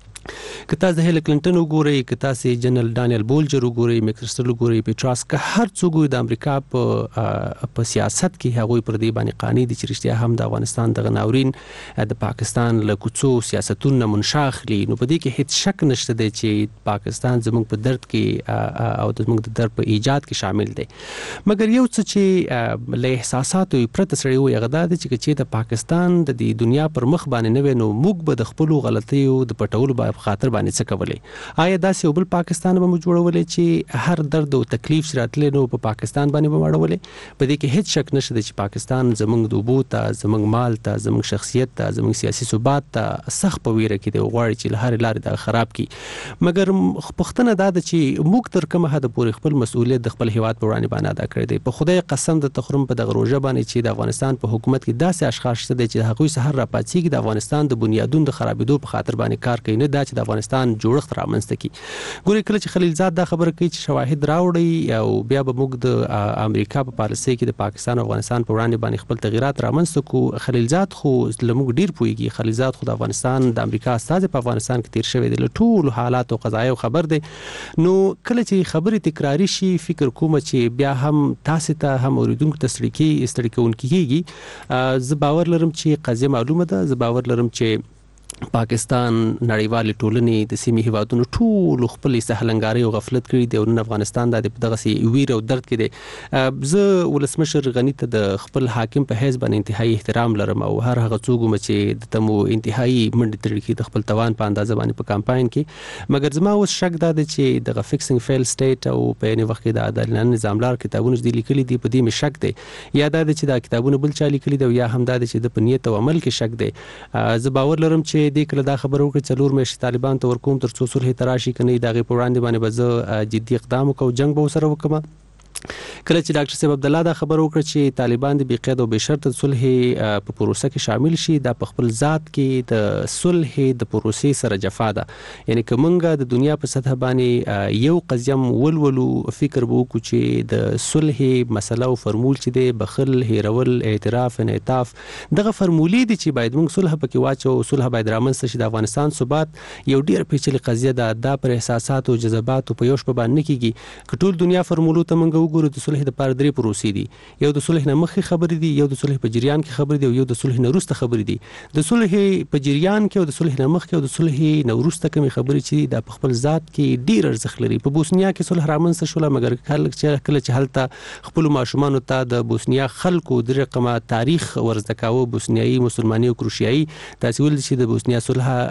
که تاسو د هیل کلینټن وګورئ که تاسو جنرال ډانیل بولجر وګورئ میکرسټل وګورئ پیټراس که هر څوک د امریکا په په سیاست کې هغوی پر دې باندې قانع دي چې رښتیا هم د افغانستان د ناورین د پاکستان له کوڅو سیاستونو منشا اخلي نو په دې کې هیڅ شک نشته دی چې پاکستان زموږ په درد کې او زموږ د درد په ایجاد کې شامل دی. مګر یو څه چې له احساساتو پرته سړی وایي هغه دا دی چې د پاکستان د دنیا پر مخ باندې نه وي نو موږ به د خپلو غلطیو د پټولو په خاطر باندې څه کولای آیا داسې یو بل پاکستان به موږ جوړولای چې هر درد او تکلیف چې راتللی نو په پاکستان باندې به واړولای. په دې کې هیڅ شک نشته چې پاکستان زموږ د اوبو ته زموږ مال ته زموږ شخصیت ته زموږ سیاسي ثبات ته سخت په ویره کې دی غواړي چې له هرې لارې دا خراب کړي. مګر پوښتنه دا ده چې موږ تر کومه حده پورې خپل مسؤلیت د خپل هیواد په وړاندې باندې ادا کړی دی. په خدای قسم د تخرم په دغه روژه باندې چې د افغانستان په حکومت کې داسې اشخاص شته چې هغوی سحر را پاتېږي د افغانستان د بنیادونو د خرابېدو په خاطر باندې کار کوي نه دا چې د افغانستان جوړښت رامنځته کړي. ګورې کله چې خلیلزاد دا خبره کوي چې شواهد راوړي او بیا به موږ د امریکا په پالیسۍ کې د پاکستان او افغانستان په وړاندې باندې خپل تغیرات رامنځته کړو. خلیلزاد خو له موږ ډېر پوهېږي. خلیلزاد خو د افغانستان د امریکا استازی په افغانستان کې تیر شوی دی له ټولو حالاتو او قضایاو خبر دی. نو کله چې خبرې تکراري شي فکر کوم چې بیا هم تاسو ته هم اوریدونکو ته ستړي ستړي کوونکي کېږي. زه باور لرم چې قضیه معلومه ده. زه باور لرم چې پاکستان نړیوالې ټولنې د سیمې هیوادونو ټول خپل سهلنګاري او غفلت کړی دی او نن افغانستان د دغه سي ویر او درد کې دی. زه ولسمشر غنی ته د خپل حاکم په حیث باندې انتهایی احترام لرم او هر هغه څوک چې د تمو انتهایی منډه تړي کې د خپل توان په اندازه باندې په کمپاین کې. مګر زما اوس شک دا دی چې د فکسینګ فیل سټیټ او په یوه وخت کې د عدالتانه نظاملار کتابونه دي لیکلي دي په دې مې شک دی یا دا دی چې دا کتابونه بل چا لیکلي دي یا هم دا دی چې د پنیت او عمل کې شک دی. زه باور لرم چې دې کله دا خبر وکړي څلور میاشتې طالبان ته ورکوم تر څو صلح ته راشي کني د هغې په وړاندې باندې به زه جدي اقدام وکړم جنګ به ورسره وکړم. کله چې ډاکټر صاحب عبد الله دا خبر وکړ چې طالبان د بې قید او بې شرطه صلح په پروسه کې شامل شي دا په خپل ذات کې د صلح د پروسې سره جفا ده. یعنی که موږ د دنیا په سطح باندې یو قضیم ولولو فکر به وکړو چې د صلح مسله او فرمول چې دی بخل هیرول اعتراف انعطاف دغه فرمولې دي چې باید موږ صلح پکې واچو. صلح باید رامنځته شي. د افغانستان ثبات یو ډیر پیچلې قضیه ده. دا پر احساسات او جذبات په یو شپه باندې نه کیږي. که ټول دنیا فرمولو ته موږ ګورو د صلح د پاره درې پروسې دي. یو د صلح نه مخکې خبرې دي یو د صلح په جریان کې خبرې دي او یو د صلح نه وروسته خبرې دي. د صلح په جریان کې او د صلح نه مخکې او د صلح نه وروسته کومې خبرې چې د خپل ذات کې ډیر ارزښت لري. په بوسنیا کې صلح رامنځته شوله مګر کله چې کله چې هلته خپل ماشومانو ته د بوسنیا خلکو د رقمه تاریخ ورزده کاوه بوسنیایي مسلمانۍ او کروشیایي تاسو ول چې د بوسنیا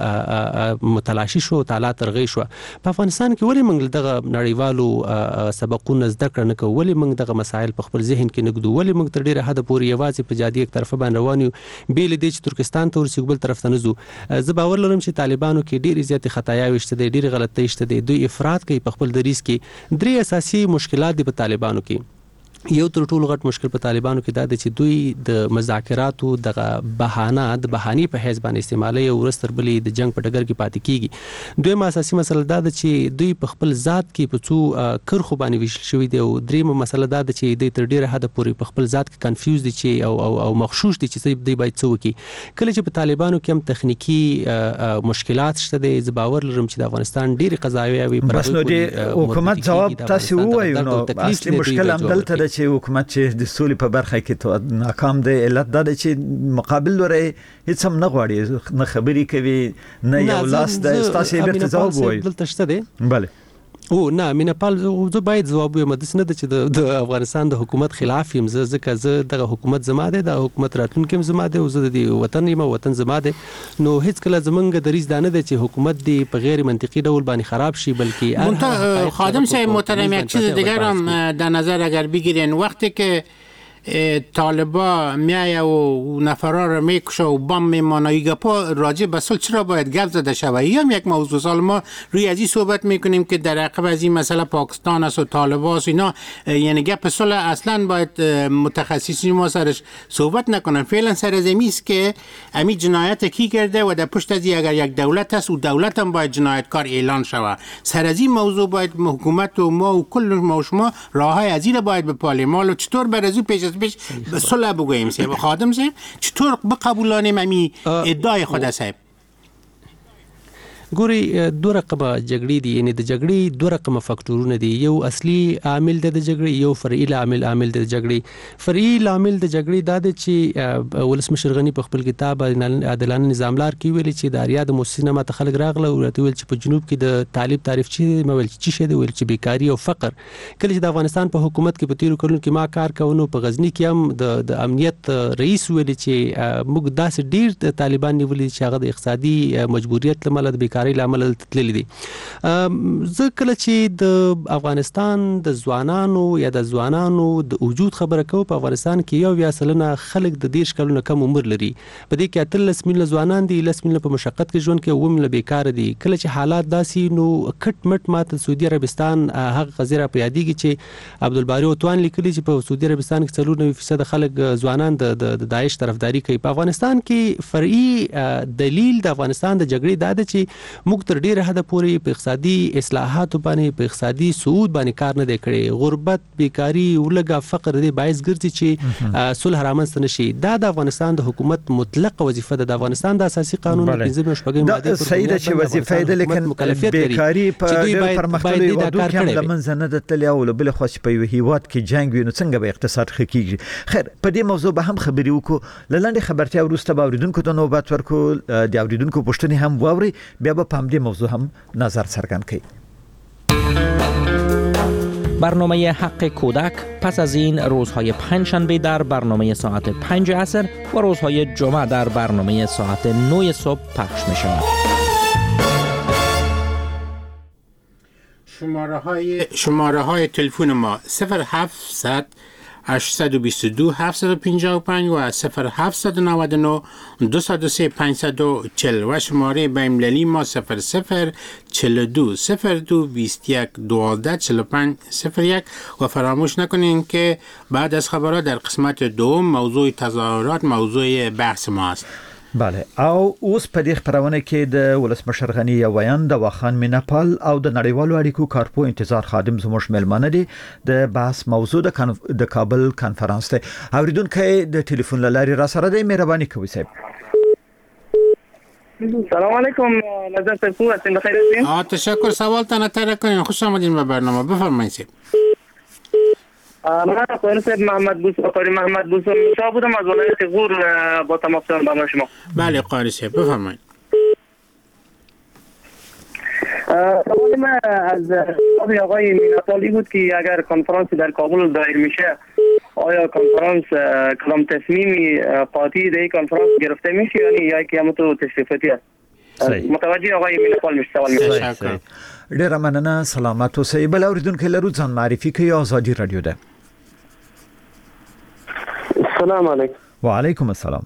صلح متلاشي شو تعالی ترغې شو. په افغانستان کې ولې موږ دغه نړیوالو سبقونه زده کړ نه کوو ولې موږ دغه مسایل په خپل ذهن کې نګدو ولې موږ تر ډیره حد پورې یوازې په جادي یک طرفه باندې روان یو بیل دې چې ترکستان ته ورسېږو بل طرف ته نه ځو. زه باور لرم چې طالبانو کې ډېرې زیاتې خطایاوې شته دي ډېرې غلطۍ شته دي. دوی افراط کوي په خپل دریځ کې. درې اساسي مشکلات دي په طالبانو کې. یو تر ټولو غټ مشکل په طالبانو کې دا دی چې دوی د مذاکراتو دغه بهانه د بهانې په حیث باندې استعمالوي او وروسته تر بلې د جنګ په ډګر کې پاتې کیږي. دویمه اساسي مسله دا ده چې دوی په خپل ذات کې په څو کرخو باندې ویشل شوي دي او دریمه مسله دا ده چې دوی تر ډیره حده پورې په خپل ذات کې کنفیوز دي چې او او او مغشوش دي چې دوی باید څه وکړي. کله چې په طالبانو کې هم تخنیکی مشکلات شته دي زه باور لرم چې د افغانستان ډیرې قضاوي بس نو د حکومت جواب تاسو ووایو نو اصلي مشکل هم دلته چې حکومت چې د سولې په برخه کې ناکام دی، علت دا دی چې مقابل لوري هیڅ هم نه غواړي، نه خبري کوي، نه یو لاس د استاسي بیرته ځواب وایي. دلته شته دی بله او نه مینپال زه باید ځواب وایم، د سند چې د افغانستان د حکومت خلاف یم، زه ځکه زه دغه حکومت زما دی، د حکومت راتلونکي هم زما دی او زه د وطن یم، وطن زما دی. نو هیڅ کله زمونږ دریځ دا نه دی چې حکومت دی په غیر منطقي ډول باندې خراب شي، بلکې خادم صاحب محترم یک چیز دیگر هم در نظر اگر بگیرین، وقتی که طالبا میایه و نفرا رو میکشه و بام میمانه گپا راجع به صلح چرا باید گپ زده شود؟ هم یک موضوع سال ما روی از این صحبت میکنیم که در عقب از این مسئله پاکستان است و طالبا است اینا، یعنی گپ صلح اصلا باید متخصصین ما سرش صحبت نکنن. فعلا سرزمی است که امی جنایت کی کرده و در پشت از اگر یک دولت است و دولت هم باید جنایتکار اعلان شود. سر از این موضوع باید حکومت و ما و کل ما شما راههای از این باید بپالیم. ما چطور بر از پیش پیش صلح بگوییم صاحب خادم صاحب، چطور بقبولانیم امی ادعای خود صاحب؟ ګوري دوه رقمه جګړې دي، یعنی د جګړې دوه رقمه فاکټورونه دي. یو اصلي عامل د جګړې، یو فرعي عامل عامل د جګړې. فرعي عامل د جګړې دا دی چې ولسمشر غنی په خپل کتاب عادلانه نظام لار کې ویلي چې د اریا د موسسینه ماته خلک راغله او راته ویل چې په جنوب کې د طالب تعریف چې مول چې شه دی، ویل چې بیکاری او فقر. کله چې د افغانستان په حکومت کې په تیرو کلونو کې ما کار کوونو په غزنی کې هم د د امنیت رئیس ویلي چې موږ داسې ډیر طالبان نیولي چې هغه د اقتصادي مجبوریت لامل د بیکاری لامل تللی دي. زه کله چې د افغانستان د ځوانانو یا د ځوانانو د وجود خبره کوم، په افغانستان کې یو یا سلنه خلک د دیش کلونو کم عمر لري، په دې کې اتلس میلیونه ځوانان دي، لس میلیونه په مشقت کې ژوند کوي، اووه میلیونه بیکار دي. کله چې حالات داسي نو کټ مټ ماته سعودي عربستان هغه غزیره په یادېږي چې عبدالباری وتوان لیکلي چې په سعودي عربستان کې څلور نوي فیصد خلک ځوانان د داعش طرفداري کوي. په افغانستان کې فرعي دلیل د افغانستان د جګړې دا دی چې موږ تر ډیره حد پورې په اقتصادي اصلاحاتو باندې په اقتصادي صعود باندې کار نه دی کړی. غربت، بیکاری، ولګه، فقر دې باعث ګرځي چې صلح رامنځته نشي. دا د افغانستان د حکومت مطلق وظیفه ده. د افغانستان د اساسي قانون پنځم شپږم ماده پر صحیح ده چې وظیفه ده، لیکن بیکاری په ډېر پرمختللو هیوادونو کې هم لمنځه نه ده تللی او بل خو چې په یو هیواد کې جنگ وي نو څنګه به اقتصاد ښه کیږي. خیر په دې موضوع به هم خبرې وکړو. لاندې خبرتیا وروسته به اوریدونکو ته نوبت ورکو، د اوریدونکو پوښتنې هم واوري، بیا به په همدې موضوع هم نظر څرګند کړي. برنامه حق کودک پس از این روزهای پنجشنبه در برنامه ساعت پنج عصر و روزهای جمعه در برنامه ساعت نه صبح پخش می شود. شماره های شماره های تلفن ما صفر هفتصد هشتصد و بیست و دو هفتصد و پنجاه و پنج و صفر هفتصد و نود و نه دویست و سه پانصد و چهل و شماره بین‌المللی ما صفر صفر چهل و دو صفر دو بیست و یک دوازده چهل و پنج صفر یک. و فراموش نکنین که بعد از خبرات در قسمت دوم موضوع تظاهرات موضوع بحث ما است. بله، او اوس په دې خبرونه کې د ولسمشر غنی یویان د واخان مینپال او د نړیوالو اړیکو کارپو انتظار خادم زموږ ملمانه دي. د بحث موضوع د کانف... د کابل کانفرنس ته اوریدونکو د ټلیفون لاري را سره دی. مهرباني کوئ صاحب. سلام علیکم نظر صاحب، خوب هستین؟ بخیر هستین؟ آه تشکر. سوال تان طرح کنین. خوش آمدین به برنامه. بفرمایید صاحب. من قاری صاحب محمد بوسو قاری محمد بوسو شاه بودم از ولایت غور با تماس دارم با شما. بله قاری صاحب بفرمایید. سوال من از آقای مینپالی بود که اگر کنفرانس در کابل دایر میشه آیا کنفرانس کدام تصمیمی قاطعی در این کنفرانس گرفته میشه یعنی یا که همون تشریفاتی است؟ متوجه آقای مینپال میشه سوال میشه. ډیره مننه. سلامات اوسئ. بل اوریدونکو لرو ځان معرفي کوي. آزادي رادیو ده. السلام علیکم. وعلیکم السلام.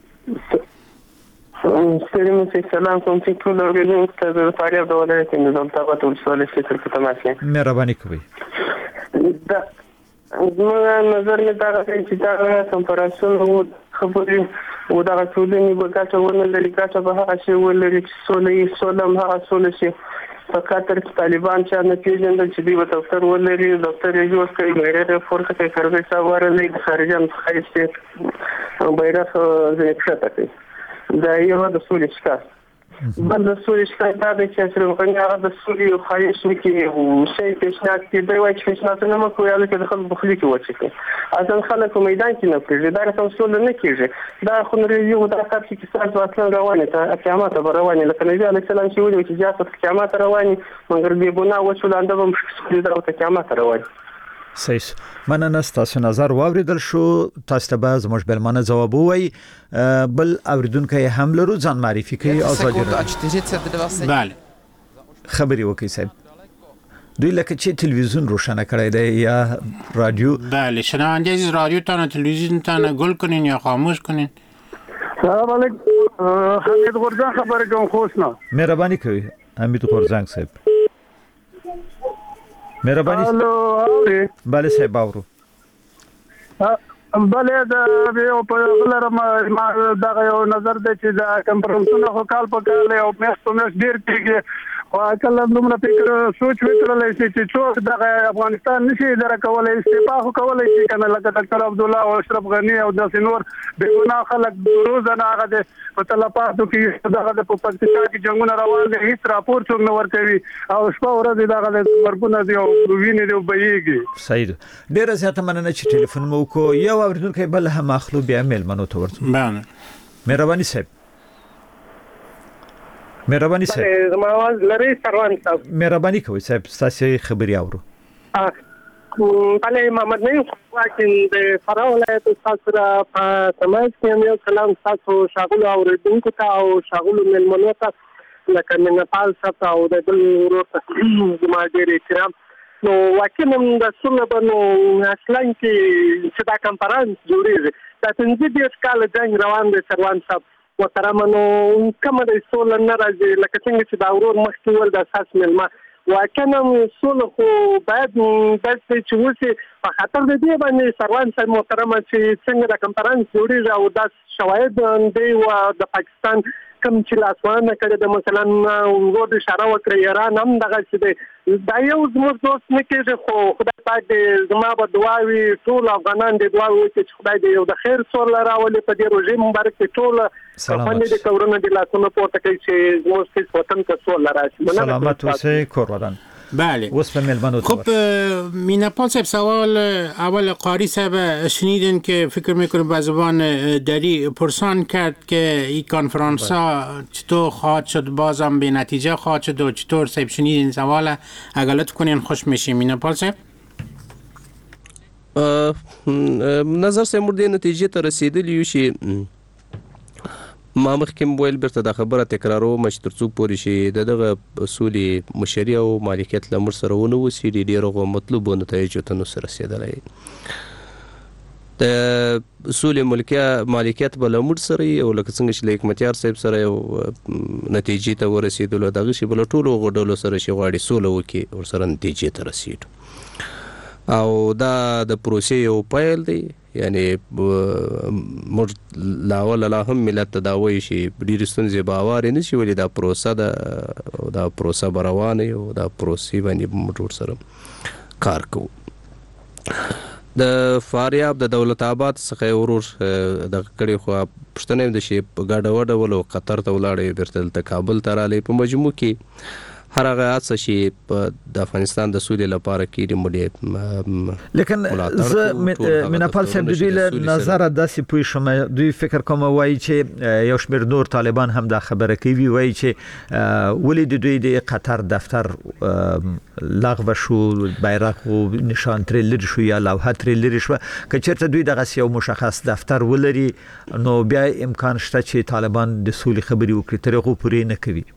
سلام سلام کوم چې ټول اوریدونکو ته د فاریاب د ولایت نظام تابعت ولسوالۍ فکر په تماس کې مهرباني کوئ. دا زموږ نظر نه دا چې دا کنفرانسونه خبرې و دا ټولنې به ګټه ونه لري، ګټه به هغه شی ولري چې سوله یې سوله هم هغه سوله شي. په خاطر کې طالبان چې نه پیژندل چې دوی به دفتر ولري، دفتر یې جوړ کړي، بیرغ پورته کړي، کرغې سوارلې د خارجان ښایست بیرغ ځینې کښته کړي. دا یو د سولې ښکار بل د سولې شکایت دا دی چې اشرف غني هغه د سولې او خواهش وکړي او شی پیشنهاد کړي دی وایي چې پیشنهاد نه مو کوي هلکه د خلکو په خولې کې وچکړي اصل خلک په میدان کې نه پرېږدي دا رقم سوله نه کېږي دا خو نړۍ دا کار چې کیسه اصلا روانه ته قیامت به روانه لکه نبی علیه السلام چې ویلي چې جاسد قیامت رواني مګر بې ګناه وچولانده به مشکل دا ته قیامت رواني صحیح مننه ستاسو نظر واوریدل شو تاسو ته به زموږ بلمانه جواب وای بل اوریدونکو هم لرو ځان معرفي کوي آزادي بله خبري وکي صاحب دوی لکه چې تلویزیون روشنه کړی دی یا رادیو بله شنونده عزیز رادیو تان تلویزیون تان گل کنین یا خاموش کنین سلام علیکم حمید غورجان خبر کوم خوشنا مهرباني کوي حمید غورجان صاحب مهرباني الو اوري بله صاحب اورو بله دا یو په غلره ما دا یو نظر دی چې دا کنفرنسونه خو کال په کال او مېس په مېس ډیر کېږي خو کله دومره فکر سوچ وکړلای شي چې څوک د افغانستان نشي اداره کولای استعفا خو کولای شي کنه لکه ډاکټر عبد الله او اشرف غني او د سنور بے ګناه خلک روزانه هغه د په تلپاتو کې دغه د پکتیا کې جنگونه روان دي هیڅ راپور څوک نه ورکوي او شپه ورځ دغه د مرګونه دی او ویني دی بهيږي صحیح ډیره زیاته مننه چې ټلیفون مو کو یو اوریدونکو بل هم اخلو بیا میل منو ته ورته بله مهرباني صاحب مهرباني صاحب زما आवाज لري سروان صاحب مهرباني کوي صاحب تاسو خبري اورو بله محمد نعیم واکن د فراه ولایت تاسو را په سماج کې یو کلام تاسو شاغل اوریدونکو ته او شاغل ملمنو ته لکه نپال څخه او د بل ورور ته زما ډېر احترام نو واکن د سولې بنو اصلا کې چې دا کنفرانس جوړیږي دا څنګه د کال جنگ روان دي سروان صاحب وترمنو کومه د سولې نه راځي لکه څنګه چې دا ورور مخکې ول د اساس ملما واکنه سولې خو باید د چې وسی په خاطر د دې باندې سروان صاحب محترم چې څنګه د کنفرانس جوړیږي او د شواهد دی او د پاکستان کوم چې لاسوانه کړي د مثلا ورور اشاره وکړي ایران هم دغه چې دا یو زموږ دوست نه کېږي خو خدای پاک دې زما به دعاوي ټول افغانان دې دعا وکړي چې خدای دې یو د خیر سوله راولي په دې روژې مبارک کې ټول سلامت دې کورونه دې لاسونه پورته کوي چې زموږ وطن ته سوله راشي سلامت اوسئ کور ودان بله اوس په ملمنو خب میناپال صاحب سوال اول قاری صاحب شنیدن که فکر میکنم به زبان دری پرسان کرد که این کنفرانس ها چطور خواهد شد بازم به نتیجه خواهد شد و چطور صاحب شنیدین سوال اگلت کنین خوش میشیم میناپال صاحب نظر سه مورد نتیجه ته رسیدلی یو شي ما مخکې موبایل برته د خبره تکرارو مش ترڅو پوری شي دغه اصولي مشري او مالکیت لمر سره ونه وسی ډیرغه مطلوب نتایج ته نو سره رسیدلی د اصول ملکیت مالکیت بل امر سره او لکه څنګه چې حکمتیار صاحب سره یو نتیجې ته ورسېدل دغه شی بل ټولو غډولو سره شي غواړي سوله وکي او سره نتیجې ته رسیدو او دا د پروسې یو پیل دی یعنی مر لاول لا هم ملت تداوی شي ډیر ستونزې باور نه شي ولې دا پروسه دا دا پروسه روانه او دا پروسې باندې موټر سره کار کوو د فاریاب د دولت آباد څخه ورور د کړي خو پښتنې د شي ګاډه وډه ولو قطر ته ولاړې برتل ته کابل ته رالی په مجموع کې هر هغه څه چې د افغانستان د سولې لپاره کېږي مولې لیکن زه میناپال صاحب د دوی له نظر داسې پوه شوم دوی فکر کوم وایي چې یو شمېر نور طالبان هم دا خبره کوي وایي چې ولې د دوی د قطر دفتر لغوه شو بیرغ او نشان ترې لرې شو یا لوحه ترې لرې شوه که چېرته دوی دغسې یو مشخص دفتر ولري نو بیا امکان شته چې طالبان د سولې خبرې وکړي تر هغو پورې نه کوي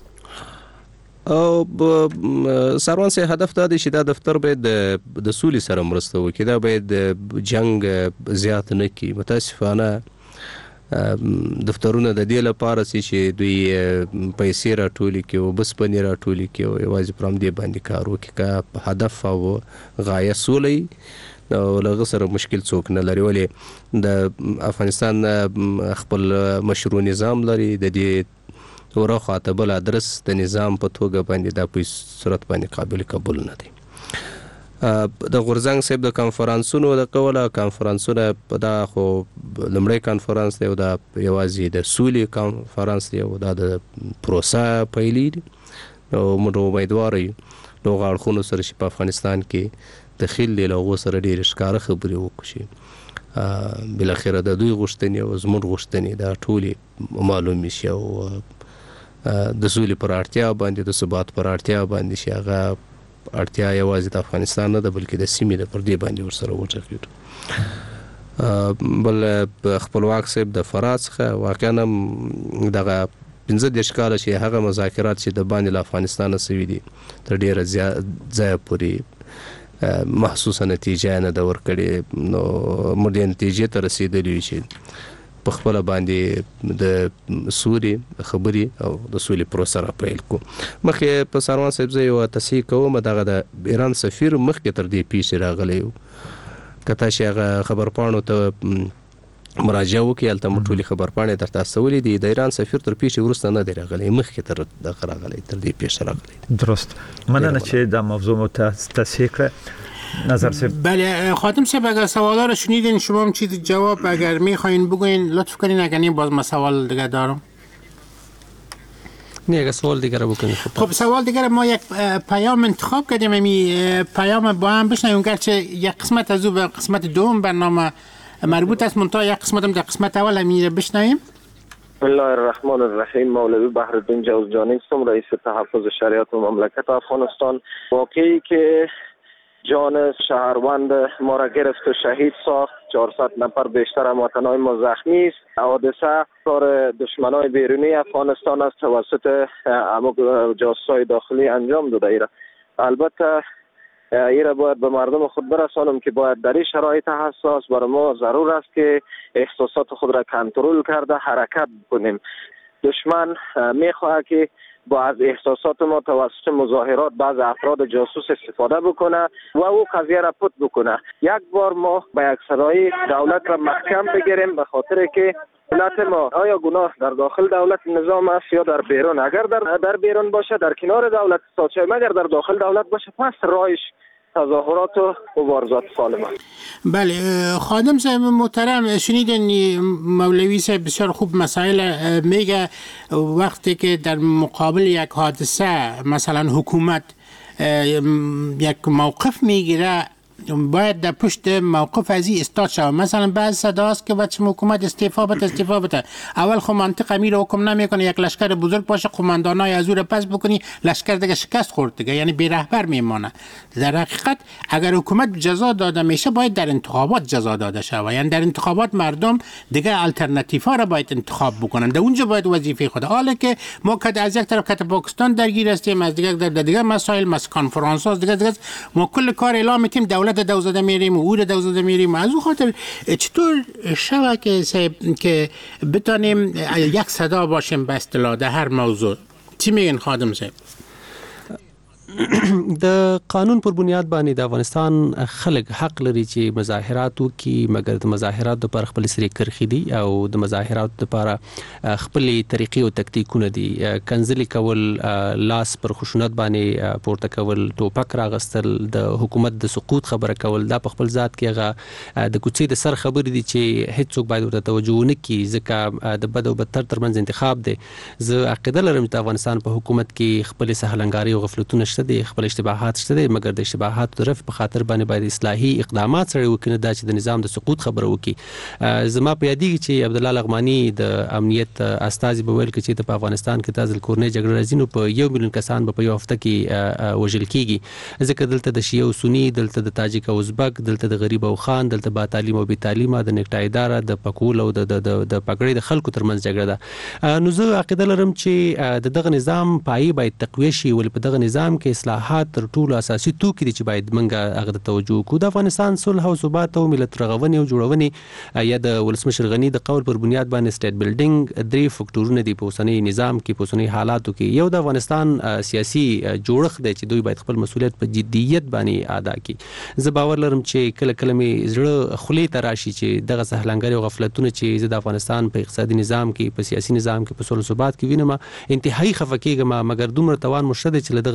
او سروان سه هدف دا دی چې دا دفتر باید د سولې سره مرسته وکړي دا باید جنگ زیات نه کړي متاسفانه دفترونه د دې لپاره چې دوی پیسې راټولي کوي او بس پنی راټولي کوي او یوازې پرم دی باندې کار وکړي که هدف او غایه سولې او لږ سره مشکل څوک نه لري ولې د افغانستان خپل مشروع نظام لري د دې ورو خاطبل ادرس د نظام په توګه باندې د په صورت باندې قابل قبول نه دی د غورزنګ صاحب د کانفرنسونو د کوله کانفرنسونه په دا خو لمړی کانفرنس دی او دا یوازې د سولې کانفرنس دی او دا د پروسه پیلي دي نو موږ امیدوار یو نو غاړخونو سره چې په افغانستان کې د خیل له لغو سره ډېر ښکاره خبرې وکړي بل اخر د دوی غوښتنې او زموږ غوښتنې دا ټولې معلومې شي او د سولې پر اړتیا باندې د ثبات پر اړتیا باندې شي هغه اړتیا یوازې د افغانستان نه ده بلکې د سیمې د پر دې باندې ورسره وټاکل بل خپلواک صاحب د فرات څخه واقعا دغه پنځه دېرش کاله چې هغه مذاکرات چې د باندې له افغانستان سوي دي تر ډېره ځایه پورې محسوسه نتیجه نه ده ورکړې نو موږ دې نتیجې ته رسېدلي یو چې په خپله باندې د سولې خبرې او د سولې پروسه را پیل کړو مخکې په سروان صاحب زه یوه تصحیح کوم دغه د ایران سفیر مخکې تر دې پیښې راغلی و که تاسې هغه خبرپاڼو ته مراجعه وکړي هلته موږ ټولې خبرپاڼې درته استولې دي د ایران سفیر تر پیښې وروسته نه دی راغلی مخکې تر دغه راغلی تر دې پیښه راغلی درست مننه چې دا موضوع مو تصحیح کړه نظر صاحب بله خاتم صاحب اگر سوالا رو شنیدین شما هم چیز جواب اگر میخواین بگوین لطف کنین اگر نیم باز ما سوال دیگه دارم نه اگر سوال دیگر رو بکنید خب سوال دیگر ما یک پیام انتخاب کردیم امی پیام با هم بشنویم گرچه یک قسمت از او به قسمت دوم برنامه مربوط است منتها یک قسمت هم در قسمت اول امیر بشنویم بسم الله الرحمن الرحیم مولوی بحرالدین جوزجانی هستم رئیس تحفظ شریعت مملکت افغانستان واقعی که جان شهروند ما را گرفت و شهید ساخت چهارصد نفر بیشتر هموطنان ما زخمی است حادثه کار دشمنان بیرونی افغانستان است توسط جاسوسای داخلی انجام داده ایره البته ایره باید به مردم خود برسانم که باید در این شرایط حساس برای ما ضرور است که احساسات خود را کنترل کرده حرکت بکنیم دشمن میخواهد که با از احساسات ما توسط مظاهرات بعض افراد جاسوس استفاده بکنه و او قضیه را پت بکنه یک بار ما با یک صدای دولت را محکم بگیریم به خاطر که دولت ما آیا گناه در داخل دولت نظام است یا در بیرون اگر در در بیرون باشه در کنار دولت ساچه مگر در داخل دولت باشه پس رایش تظاهرات و مبارزات سالمه بله خادم صاحب محترم شنیدین مولوی صاحب بسیار خوب مسائل میگه وقتی که در مقابل یک حادثه مثلا حکومت یک موقف میگیره باید در پشت موقف از این استاد شود مثلا بعض صداست که بچه حکومت استعفا بده استعفا بده اول خب منطقه میره حکم نمیکنه یک لشکر بزرگ باشه قماندانای از او را پس بکنی لشکر دیگه شکست خورد دیگه یعنی بی رهبر میمانه در حقیقت اگر حکومت جزا داده میشه باید در انتخابات جزا داده شود یعنی در انتخابات مردم دیگه الटरनेटिव ها را باید انتخاب بکنن در اونجا باید وظیفه خود حالا که ما که از یک طرف که پاکستان درگیر هستیم از دیگه در دیگه مسائل مس کنفرانس ها دیگه دیگه ما کل کار اعلام میتیم دولت دوزده میریم و او دوزده میریم از اون خاطر چطور شوه که که بتانیم یک صدا باشیم به اصطلاح در هر موضوع چی میگن خادم صاحب د قانون پر بنیاد باندې د افغانستان خلک حق لري چې مظاهرات وکړي مګر د مظاهرات لپاره خپل سری کرخي دي او د مظاهرات لپاره خپل طریقې او تکتیکونه دي کنځلي کول لاس پر خشونت باندې پورته کول ټوپک راغستل د حکومت د سقوط خبره کول دا په خپل ذات کې هغه د کوڅې د سر خبرې دي چې هیڅوک باید ورته توجه نه کړي ځکه د بد او بدتر ترمنځ انتخاب دی زه عقیده لرم چې افغانستان په حکومت کې خپل سهلنګاري او غفلتونه شته دي خپل اشتباهات شته دي مګر د اشتباهات طرف په خاطر باندې باید اصلاحي اقدامات سره وکړي دا چې د نظام د سقوط خبره وکړي زما په یادېږي چې عبد الله لغمانی د امنیت استازي به ویل چې په افغانستان کې تاسو کورنۍ جګړه راځي نو په یو میلیون کسان په یو هفته کې وژل کیږي ځکه دلته د شیعه او سنی دلته د تاجک او ازبک دلته د غریب او خان دلته با تعلیم او بي تعلیمه د نیکټایدار د پکول او د د د پګړې د خلکو ترمنځ جګړه ده نو زه عقیده لرم چې دغه نظام پای باید تقویه شي ول په دغه نظام کې اصلاحات تر ټولو اساسي توکي دي چې باید منګه هغه ته توجه وکړو د افغانستان صلح او ثبات او ملت رغونې او جوړونې یا د ولسمشر غنی د قول پر بنیاد باندې سټیټ بلډینګ درې فکټورونه دي په اوسنۍ نظام کې په اوسنۍ حالاتو کې یو د افغانستان سیاسي جوړښت دی چې دوی باید خپل مسولیت په جدیت باندې ادا کړي زه باور لرم چې کله کله مې زړه خولې ته راشي چې دغه سهلنګري او غفلتونه چې زه د افغانستان په اقتصادي نظام کې په سیاسي نظام کې په صلح او ثبات کې وینم انتهایی خفه کېږم مګر دومره توان مشته چې دغه دریز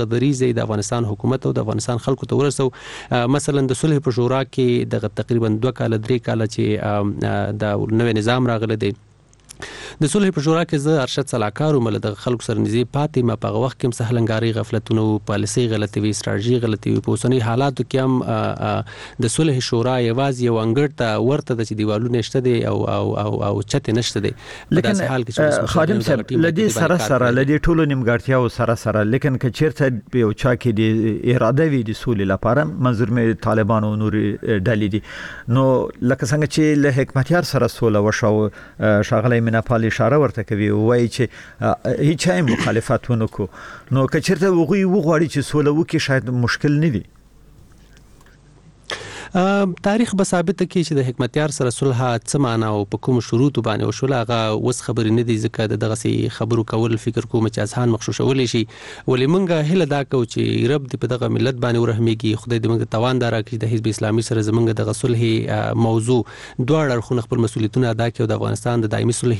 ځای د افغانستان حکومت او د افغانستان خلکو ته ورسو. مثلا د صلح په شورا کې د تقریبا دوه کال درې کال چې د نوې نظام راغلی دی د صلح په شورا کې زه ارشد صلاحکار وم له د خلکو سره نږدې پاتې ما په هغه وخت کې هم سهلنګاري غفلتونه او پالیسۍ غلطي وي ستراتیژي غلطي وي په اوسني حالاتو کې هم د صلح شورا یوازې یو انګړ ته ورته د چې دیوالونه شته دي او او او او چتې نشته دي. لیکن خادم صاحب لدی سره سره لدی ټولو نیمګړتیاو سره سره لیکن که چیرته یو چا کې د اراده وي د سولې لپاره منظور مې طالبان او نور ډلې دي نو لکه څنګه چې له حکمتیار سره سوله وشو شاغلی مناپال اشاره ورته کوي وایي چې هیڅ هم مخالفت ونه کو نو که چیرته وغوي وغواړي چې سوله وکړي شاید مشکل نه وي. تاریخ به ثابت کی چې د حکمتیار سره صلح څه معنا او په کوم شروط باندې وشول هغه وس خبرې نه دي ځکه دغه سي خبرو کول فکر کوم چې اذهان مخشوشول شي ولې مونږه هله دا کو چې رب دې په دغه ملت باندې ورحمېږي خدای دې مونږ توان دار کړي د حزب اسلامي سره زمونږ دغه صلح موضوع دواړه اړخونه خپل مسولیتونه ادا کړي او د افغانستان د دایمي صلح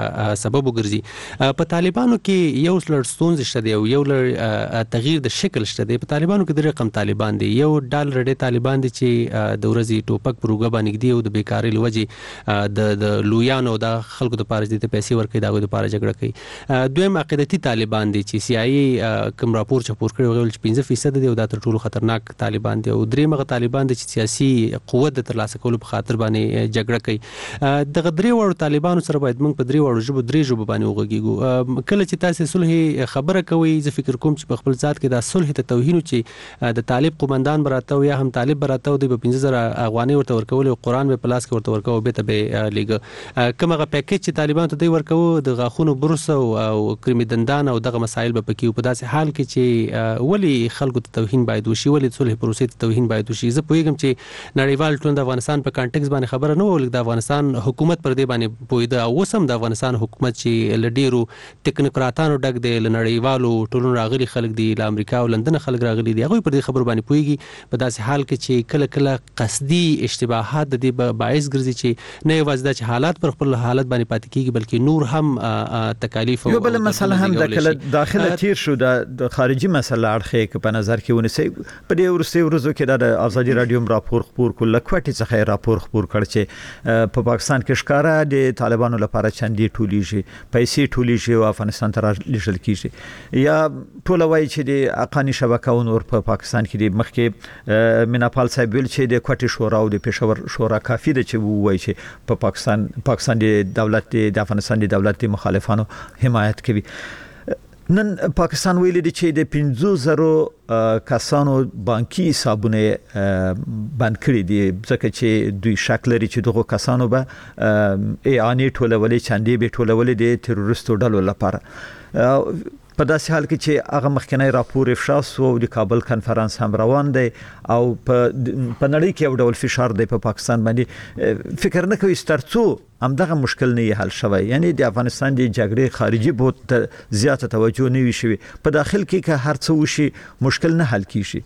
سبب وګرځي. په طالبانو کې یو لړ ستونزې شته دی او یو لړ تغییر د شکل شته دی. په طالبانو کې د رقم طالبان دي یو ډال رډې طالبان دي چې د ورځي ټوپک پروګه باندې دی او د بیکاری لوجه د د لویانو د خلکو د پاره د پیسې ورکړي دغه د پاره جګړه کوي. دویم عقیدتي طالبان دي چې سی آی ای کوم راپور چپور کړی ویل چې پنځه فیصد دی او دا تر ټولو خطرناک طالبان دي او دریم هغه طالبان دي چې سیاسي قوت د ترلاسه کولو په خاطر باندې جګړه کوي. دغه درې وړو طالبانو سره باید موږ په درې وړو ژبو درې ژبو باندې وغږیږو. کله چې تاسو صلح خبره کوي زه فکر کوم چې په خپل ذات کې دا صلح ته توهین چې د طالب قومندان براته یا هم طالب براته دی په پنځه زره افغاني ورته ورکول او قران به پلاس کې ورته ورکو به ته به لیګ کومه پیکیج چې طالبان ته دی ورکو د غاخونو برس او کریمي دندان او دغه مسایل به پکې په داسې حال کې چې ولی خلکو ته توهین باید وشي ولی صلح پروسې ته توهین باید وشي. زه پوهیږم چې نړیوال ټول د افغانستان په کانټیکس باندې خبره نه ولګ د افغانستان حکومت پر دې باندې پویده او وسم د افغانستان حکومت چې لډیرو ټکنوکراتانو ډک دی لنړیوالو ټولو راغلي خلک دی ل امریکا او لندن خلک راغلي دی هغه پر دې خبر باندې پویږي په داسې حال کې چې کله کله قصدي اشتباهات د دې باعث ګرځي چې نه یوازې د حالات پر خپل حالت باندې پاتې کیږي بلکې نور هم تکالیف او یو بل مسله هم د کله داخله تیر شو د خارجي مسله اړخه په نظر کې ونیسي. په دې ورسته ورځو کې د ازادي رادیو راپور خبر کول کوټي څخه راپور خبر کړ چې په پاکستان کې ښکارا د طالبانو لپاره چندي ټولیږي پیسې ټولیږي او افغانستان ته لیږل کیږي یا ټول وایي چې د اقانی شبکه او نور په پاکستان کې د مخکې مناپال صاحب ویل چې د کوټي شورا او د پېښور شورا کافي ده چې وایي چې په پاکستان پاکستان د دولت د افغانستان د دولت مخالفانو حمایت کوي. نن پاکستان ویلي دی چې د پنځه زره کسانو بانکي حسابونه بند کړي دي ځکه چې دوی شک لري چې دغه کسانو به اعانې ټولولې چاندي به ټولولې د تروریستو ډلو لپاره. په داسې حال کې چې هغه مخکنی راپور افشا شو د کابل کانفرنس هم روان دی او په په نړۍ کې یو ډول فشار دی په پاکستان باندې فکر نه کوي سترڅو هم دغه مشکل نه حل شوی یعنی د افغانستان د جګړې خارجي بوت زیاته توجه نه وي شوی په داخل کې که هر څه وشي مشکل نه حل کیږي.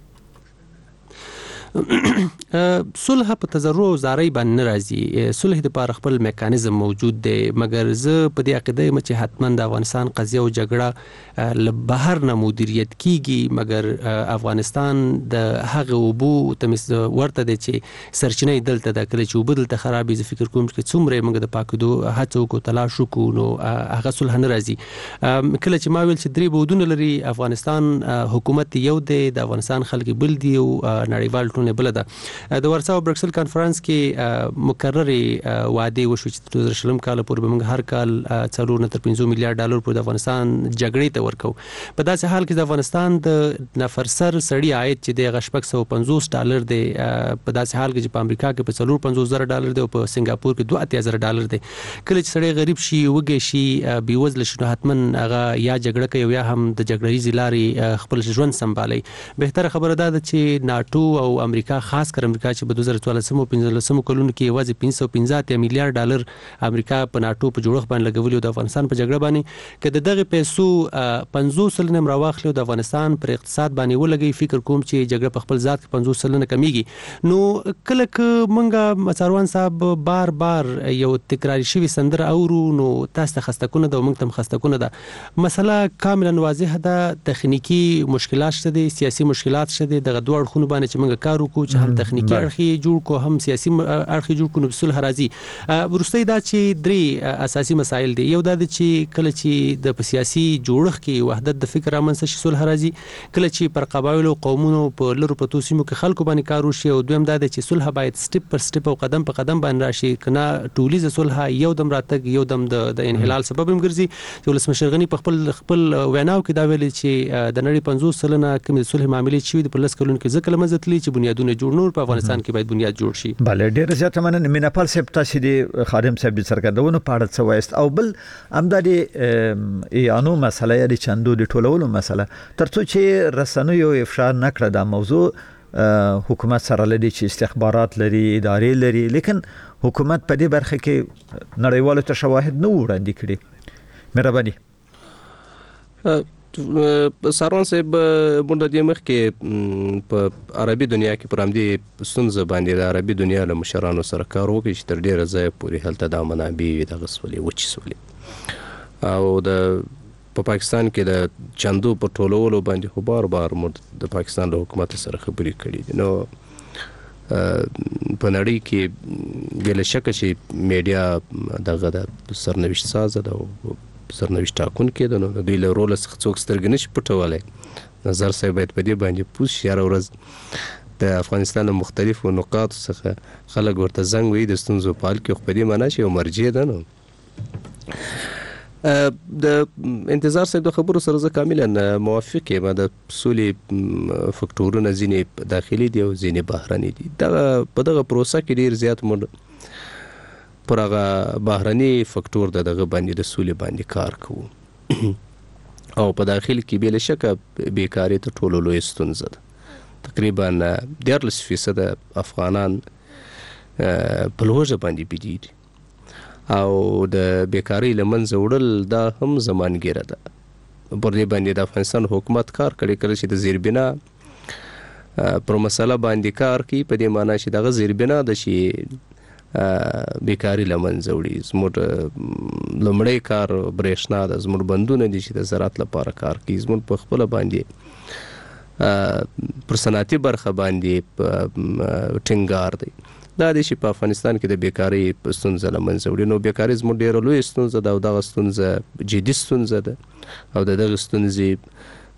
صلح په تضرع او زارۍ باندې نه راځي. صلح د لپاره خپل میکانیزم موجود دی مګر زه په دې عقیده یم چې حتما د افغانستان قضیه او جګړه له بهر نه مدیریت کیږي مګر افغانستان د هغه وبو تمس ورته دی چې سرچینه دلته د کله چې وبدل ته خرابې زه فکر کوم چې څومره موږ د پاکدو هڅو کو تلاش وکړو نو هغه صلح نه راځي. کله چې ما ویل چې درې بودونه لري افغانستان حکومت یو دی د افغانستان خلک بل دی او نړیوال بل ده. د ورسا او برکسل کانفرنس کې مکرره وعده وشو چې د دوه زره شلم کال پورې موږ هر کال څلور نه تر پنځه میلیارډ ډالر پر د افغانستان جګړې ته ورکو. په داسې حال کې د افغانستان د نفر سر سړی عاید چې د غشپک سو پنځوس ډالر دی په داسې حال کې چې په امریکا کې په څلور پنځوس زره ډالر دی او په سنگاپور کې دوه اتیا زره ډالر دی. کله چې سړی غریب شي وګي شي بیوزل شي حتما هغه یا جګړه کوي یا هم د جګړې زلاري خپل ژوند سمبالي. بهتره خبره ده چې ناتو او امریکا خاص کر امریکا چې په دوه زره څوارلس او پنځلس کلونو کې یوازې پنځه سوه پنځه اتیا میلیارډ ډالر امریکا په ناتو په جوړښت باندې لګولي د افغانستان په جګړه باندې که دغه پیسو پنځوس سلنه راواخلو د افغانستان پر اقتصاد باندې ولګي، فکر کوم چې جګړه په خپل ذات کې پنځوس سلنه کمیږي. نو کله که مونږه ساروان صاحب بار بار یو تکراری شوی سندره اورو نو تاسو ته خستکونه ده او موږ ته خستکونه ده. مسله کاملا واضحه ده، تخنیکی مشکلات شته دي، سیاسي مشکلات شته دي. دغه دوه اړخونه باندې چې موږ کار وکړو چې هم تخنیکی اړخ جوړ کو هم سیاسي اړخ جوړ کو نو صلح راځي. ورسته دا چې درې اساسي مسایل دي. یو دا چې کله چې د سیاسي جوړښت کې وحدت د فکر رامنځته شي صلح راځي، کله چې پر قبایلو قومونو په لرو پرتو سیمو کې خلکو باندې کار وشي، او دویم دا چې صلح باید سټپ پر سټپ او قدم په قدم باندې راشي، کنه ټولیزه صلح یو دم راتګ یو دم د انحلال سبب هم ګرځي. چې ولسمشر غنی په خپل خپل ویناو کې دا ویلي چې د نړۍ پنځوس سلنه کوم صلح معاملې شوي د په لس کلونو کې ځکه لمزتلی چې بنیادونه جوړ نور په افغانستان کې باید بنیاد جوړ شي. بله ډیر زیات مننه میناپال صاحب، تاسو د خادم صاحب د سرګردونو په اړه څه وایست؟ او بل امدادي ایانو مسله یا د چندو د ټولولو مسله ترڅو چې رسنیو افشا نکړه د موضوع حکومت سره لري چې استخبارات لري، ادارې لري، لیکن حکومت په دې برخه کې نړیوالو ته شواهد نه وړاندې کړي. مهرباني ساروان صاحب مونږ د مخ کې په عربي دنیا کې پر همدې ستونزه باندې د عربي دنیا له مشرانو سره کار وکړي چې تر ډیره ځایه پورې هلته د منابع وي دغه سولې وچې سولې، او د په پاکستان کې د چندو په ټولولو باندې خو بار بار موږ د پاکستان له حکومت سره خبرې کړي دي. نو په نړۍ کې بې له شکه چې میډیا دغه د سرنوشت سازه ده او سرنوشت ټاکونکې ده، نو دوی له روله څخه څوک سترګې نشي پټولی. نظر صاحب باید په دې باندې پوه شي. هره ورځ د افغانستان له مختلفو نقاطو څخه خلک ورته زنګ وهي د ستونزو په حل کې، خو په دې معنا چې یو مرجع ده. نو د انتظار صاحب د خبرو سره زه کاملا موافق یم. د سولې فکټورونه ځینې داخلي دي او ځینې بهرني دي. دغه په دغه پروسه کې ډېر زیات موږ پر هغه بهرني فکټور د دغه باندې د سولې باندې کار کوو، او په داخل کې بې له شکه بیکاري تر ټولو لویه ستونزه ده. تقریبا دیارلس فیصده افغانان په لوږه باندې بېدېږي، او د بیکارۍ له منځه وړل دا هم زمانګیره ده. پر دې باندې د افغانستان حکومت کار کړی، کله چې د زیربنا پر مسله باندې کار کوي په دې معنا چې دغه زیربنا د شي بیکاری له منځه وړي. زموږ لومړی کار برېښنا ده، زموږ بندونه دي چې د زراعت لپاره کار کوي، زموږ په خپله باندې پر صنعتي برخه باندې ټینګار دی. دا دی چې په افغانستان کې د بیکارۍ ستونزه له منځه وړي. نو بیکاري زموږ ډېره لویه ستونزه ده، او دغه ستونزه جدي ستونزه ده، او د دغه ستونزې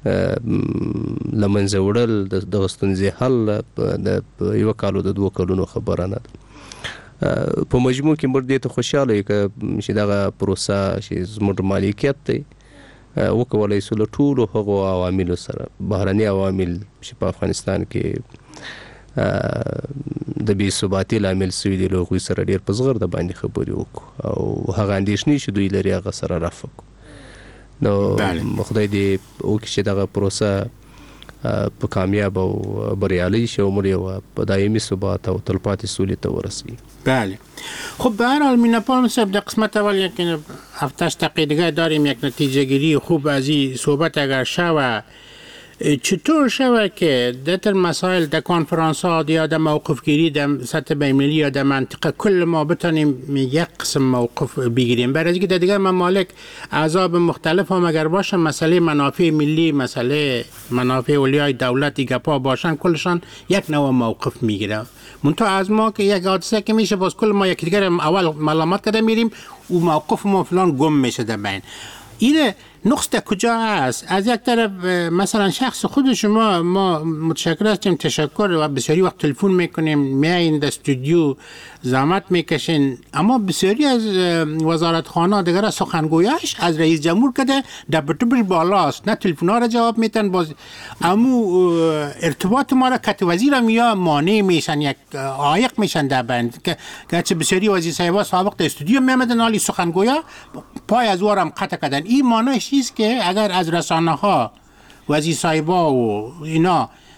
له منځه وړل د دغه ستونزې حل د یوه کال او د دوه کلونو خبره نه ده. په مجموع کې موږ دې ته خوشحاله یو چې دغه پروسه چې زموږ مالکیت دی وکولی سو له ټولو هغو عواملو سره، بهرني عوامل چې په افغانستان کې د بې ثباتۍ لامل سوي دي، له هغوی سره ډېر په زغرده باندې خبرې وکړو او هغه اندېښنې چې دوی لري هغه سره رفع کړو. نو خدای دې وکړي چې دغه پروسه په کامیاب او بریالۍ شي او موږ یو په دایمي ثبات او تلپاتې سولې ته ورسوي. بله. خب به هر حال میناپال صاحب در قسمت اول یک هفتش دقیقه دیگه داریم یک نتیجه گیری خوب از این صحبت اگر شود چطور شود که در مسائل در کنفرانس ها یا در موقف گیری در سطح بین‌المللی یا در منطقه کل ما بتانیم یک قسم موقف بگیریم؟ برای اینکه در دیگر ممالک احزاب مختلف هم اگر باشن مسئله منافع ملی، مسئله منافع اولیای دولت گپا باشن، کلشان یک نوع موقف میگیره. منتها از ما که یک حادثه که میشه باز کل ما یک دیگر اول ملامت کرده میریم و موقف ما فلان گم میشه در بین. این نقص در کجا است؟ از یک طرف مثلا شخص خود شما ما متشکر هستیم، تشکر و بسیاری وقت تلفن میکنیم، میایین در استودیو زحمت میکشین، اما بسیاری از وزارتخانه دیگر سخنگویاش از رئیس جمهور کده در برتبه بالاست، نه تلفن ها را جواب میتن، باز امو ارتباط ما را کت وزیرم یا مانع میشن، یک عایق میشن در بند که گرچه بسیاری وزیر صاحبا سابق در استودیو میامدن حالی سخنگویا پای از وارم قطع کردن. این مانعش چیست که اگر از رسانه ها وزیر صاحبا و اینا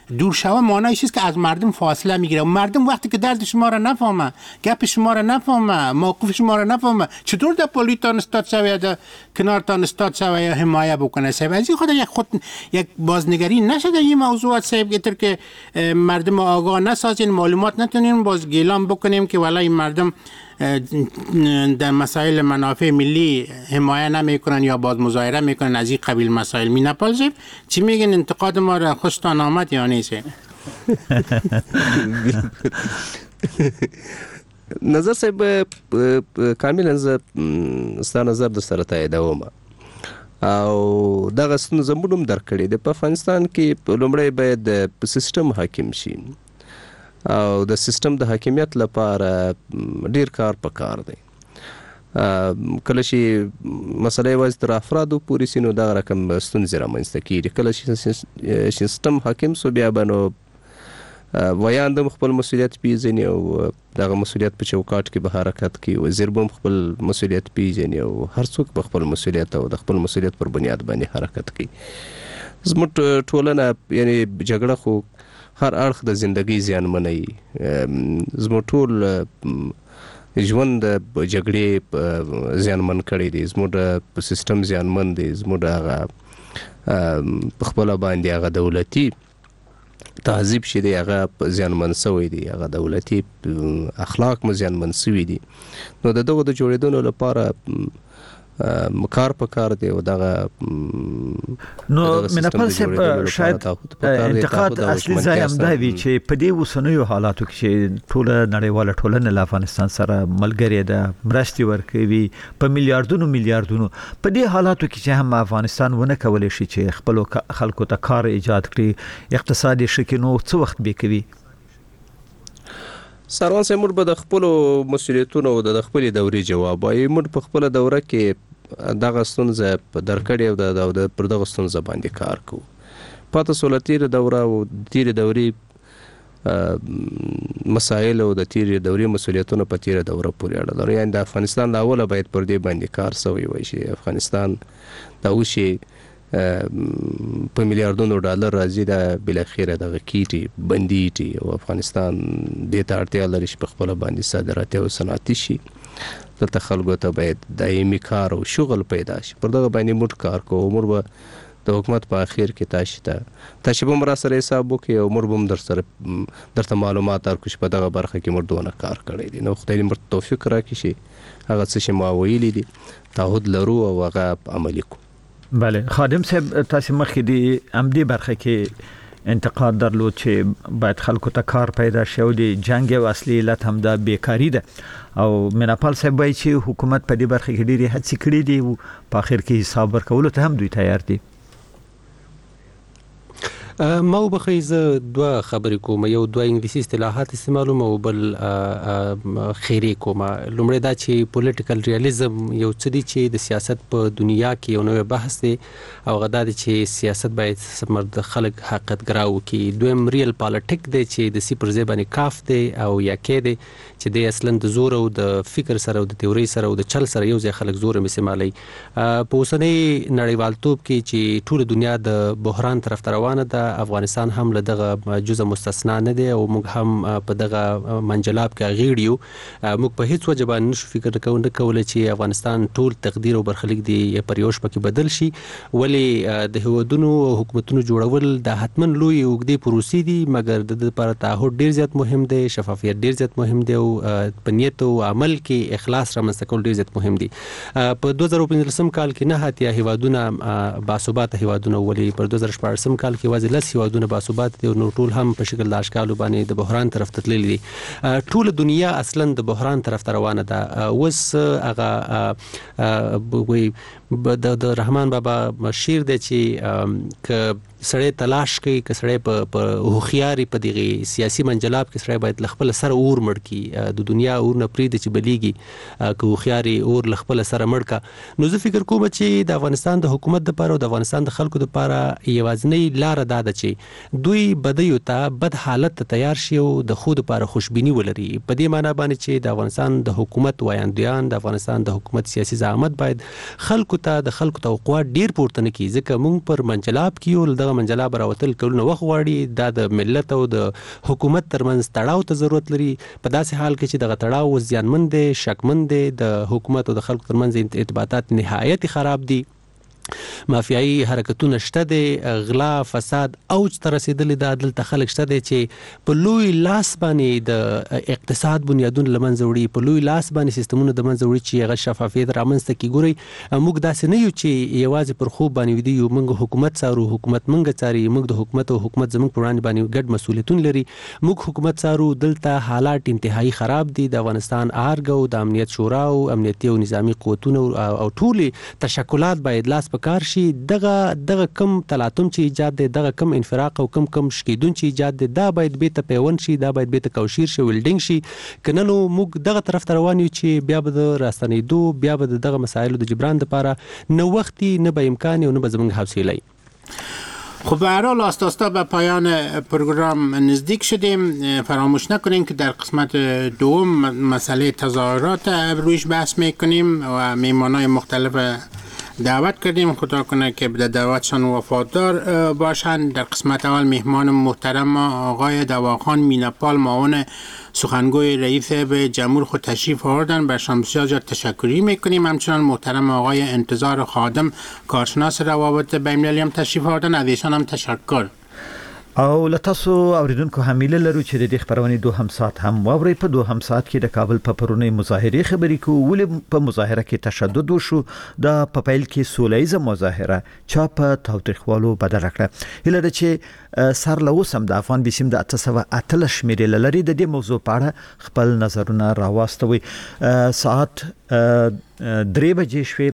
دور شوه معنیش است که از مردم فاصله میگیره و مردم وقتی که درد شما را نفهمه، گپ شما را نفهمه، موقف شما را نفهمه، چطور در پلیتان استاد شوه، در کنارتان استاد شوه یا حمایه بکنه؟ صاحب از این خود یک خود یک بازنگری نشده این موضوعات صاحب، اینطور که مردم آگاه نسازین، معلومات نتونیم باز گیلان بکنیم که والله این مردم در مسائل منافع ملی حمایه نمیکنن یا باز مظاهره میکنن از این قبیل مسائل. میناپال صاحب چی میگن؟ انتقاد ما را خوشتان آمد یا نیست؟ نظر صاحب کاملا ز ستا نظر د سره تاییدوم او دغه ستونزه موږ هم درک کړې ده. په افغانستان کې لومړی باید د سیستم حاکم شي او د سیستم د حاکمیت لپاره ډیر کار پکار دی. کله چې مسله یوازې تر افرادو پورې سي نو دغه رقم ستونزې رامنځته کېږي. کله چې سیستم حاکم سو بیا به نو ویان د خپل مسؤلیت پیژني او دغه مسؤلیت په چوکاټ کې به حرکت کوي، وزیر به خپل مسؤلیت پیژني او هر څوک به خپل مسؤلیت او د خپل مسؤلیت پر بنیاد باندې حرکت کوي. زموږ ټولنه یعنی جګړه خو هر اړخ د زندګۍ زیانمنوي. زموږ ټول ژوند د جګړې زیانمن کړی دی، زموږ سیستم زیانمن دی، زموږ هغه په خپله باندې هغه دولتي تهذیب چې دی هغه زیانمن سوی دی، هغه دولتي اخلاق مو زیانمن سوي دي. نو د دغو د جوړېدلو لپاره کار په کار دی او دغه نو میناپال صاحب شاید انتقاد اصلي ځای همدا وي چې په دې اوسنیو حالاتو کې چې ټوله نړیواله ټولنه له افغانستان سره ملګرې ده، مرستې ورکوي په میلیارډونو میلیارډونو، په دې حالاتو کې چې هم افغانستان ونه کولی شي چې خپلو خلکو ته کار ایجاد کړي، اقتصادي ښه کړي، نو څه وخت به کوي؟ سروان صاحب موږ به د خپلو مسؤلیتونو او د خپلې دورې جواب وایو. موږ په خپله دوره کې دغه ستونزه درک کړې او د پر دغه ستونزه باندې کار کوو. پاته سوله تېره دوره او تېرې دورې مسایل او د تېرې دورې مسؤلیتونه په تېره دوره پورې اړه لري. یعنې د افغانستان له اوله باید پر دې باندې کار سوی وای چې افغانستان دا وشي په میلیارډونو ډالر راځي، دا بالاخره دغه کیټي بندي او افغانستان دې ته اړتیا لري چې په خپله باندې صادراتي او صنعتي شي. دلته خلکو ته باید دایمي کار او شغل پیدا شي. پر دغه باندې موږ کار کوو. موږ به د حکومت په اخر کې تاسو ته تاسو به هم را سره حساب وکړئ او موږ به هم در سره درته معلومات درکړو چې په دغه برخه کې موږ دونه کار کړی دی. نو خدای دې موږ توفیق راکړي چې هغه څه چې ما ویلي دي تعهد لرو او هغه عملي کړو. بله خادم صاحب تاسو مخکې دی همدې برخه کې انتقاد درلود چې باید خلکو ته کار پیدا شي او د جنگ او اصلي علت هم د بیکاری ده او میناپال صاحب وایي چې حکومت په دې برخه کې ډېرې هڅې کړې دي او په آخر کې حساب ورکولو ته هم دوی تیار دي. ما وبخښئ زه دوه خبرې کوم، یو دوه انګلیسي اصطلاحات استعمالوم او بل خیرې کوم. لومړی دا چې پولیټیکل ریالیزم یو څه دی چې د سیاست په دنیا کې یو نوی بحث دی او هغه دا دی چې سیاست باید سمر د خلک حقیقتګرا وکړي. دویم ریل پالیټیک دی چې د سی پر ځای باندې کاف دی او یا کې دی چې د اصلا د زور او د فکر سره او د تیوري سره او د چل سره یو ځای خلک زور استعمالوي. په اوسنۍ نړیوالتوب کې چې ټول دنیا د بحران طرف ته روانه ده، افغانستان هم له دغه جزء مستثنا نه دی او موږ هم په دغه منجلاب کې غیړیو. موږ په هیڅ وجه باندې نشو فکر کوو نه کولی چې افغانستان ټول تقدیر او برخلیک دی پر یو شپه کې بدل شي. ولې د هیوادونو او حکومتونو جوړول د حتمن لوی اوږدې پروسې دي، مګر د لپاره تعهد ډیر زیات مهم دی، شفافیت ډیر زیات مهم دی او په نیت او عمل کې اخلاص رامنځته کول ډیر زیات مهم دي. په دوه زره پنځلسم کال کې نه اتیا هیوادونه باثباته هیوادونه، ولې په دوه زره شپاړسم کال کې یوازې لس هیوادونه باثباته دي او نور ټول هم په شکل د اشکالو باندې د بحران طرف ته تللي دي. ټول دنیا اصلا د بحران طرف ته روانه ده. اوس هغه وي د رحمان بابا شعر دی چې ک سړی تلاش کوي، که سړی په هوښیاري په دغه سیاسي منجلاب کې سړی باید له خپل سره اور مړ کړي. د دنیا اور نه پرېږدي چې بلیږي، که هوښیاري اور له خپل سره مړ کړه. نو زه فکر کوم چې د افغانستان د حکومت دپاره او د افغانستان د خلکو دپاره یوازینۍ لاره دا ده چې دوی بدیو ته بد حالت ته تیار شي او د خو دپاره خوشبیني ولري. په دې معنا باندې چې د افغانستان د حکومت وایندویان، د افغانستان د حکومت سیاسي زعامت باید خلکو ته د خلکو توقعات ډیر پورته نه کړي، ځکه موږ پر منجلاب کې یو دغه دغه منجلا براوتل کولونه وخت غواړي دا د ملت او د حکومت ترمنځ تړاو ته ضرورت لري په داسې حال کې چې دغه تړاو زیانمن دی شکمن دی د حکومت او د خلکو ترمنځ ارتباطات نهایت خراب دي مافیایي حرکتونه شته دي غلا فساد اوج ته رسیدلي دا دلته خلک شته دي چې په لوی لاس باندې د اقتصاد بنیادونه لمنځه وړي په لوی لاس باندې سیستمونه د منځه وړي چې هغه شفافیت رامنځته کیږي ګوري موږ داسې نه یو چې یوازې پر خوب باندې ودی یو موږ حکومت څارو حکومت موږ څاري موږ د حکومت او حکومت زموږ پر وړاندې باندې ګډ مسؤلیتونه لري موږ حکومت څارو دلته حالات انتهایی خراب دي د افغانستان ارګو د امنیت شورا او امنیتي او نظامی قوتونو او ټولي تشکلات باید لاس پکار شي دغه دغه کم تلاطم چې ایجاد دی دغه کم انفراق او کم کم شکیدون چې ایجاد دی دا باید به ته پیوند شي دا باید به ته کوشیر شي ولډینګ شي کنه نو موږ دغه طرف ته روان یو چې بیا به د راستنېدو بیا به دغه مسایلو د جبران لپاره نه وختي نه به امکان او نه به زموږ حوصله خب به هر حال آسته آسته به پایان پروگرام نزدیک شدیم فراموش نکنیم که در قسمت دوم مسئله تظاهرات رویش بحث میکنیم و میمانای مختلف دعوت کردیم خدا کنه که به دعوتشان وفادار باشند در قسمت اول مهمان محترم آقای دواخان میناپال معاون سخنگوی رئیس به جمهور خود تشریف آوردن برشان بسیار زیاد تشکری میکنیم همچنان محترم آقای انتظار خادم کارشناس روابط بین‌المللی هم تشریف آوردن از ایشان هم تشکر او لتاسو اوریدونکو همیله لرو چې د خبرونې دوهم ساعت هم واوري په دوهم ساعت کې د کابل په پرونی مظاهره خبرې کو ولې په مظاهره کې تشدد وشو د په پیل کې سولېزه مظاهره چا په تاوتریخوالو بدل کړه هله د چې سر له وسم د افغان بسیم د اته سوه اتل شمیرې لري د دې موضوع په اړه خپل نظرونه راوستوي ساعت درې بجې شوې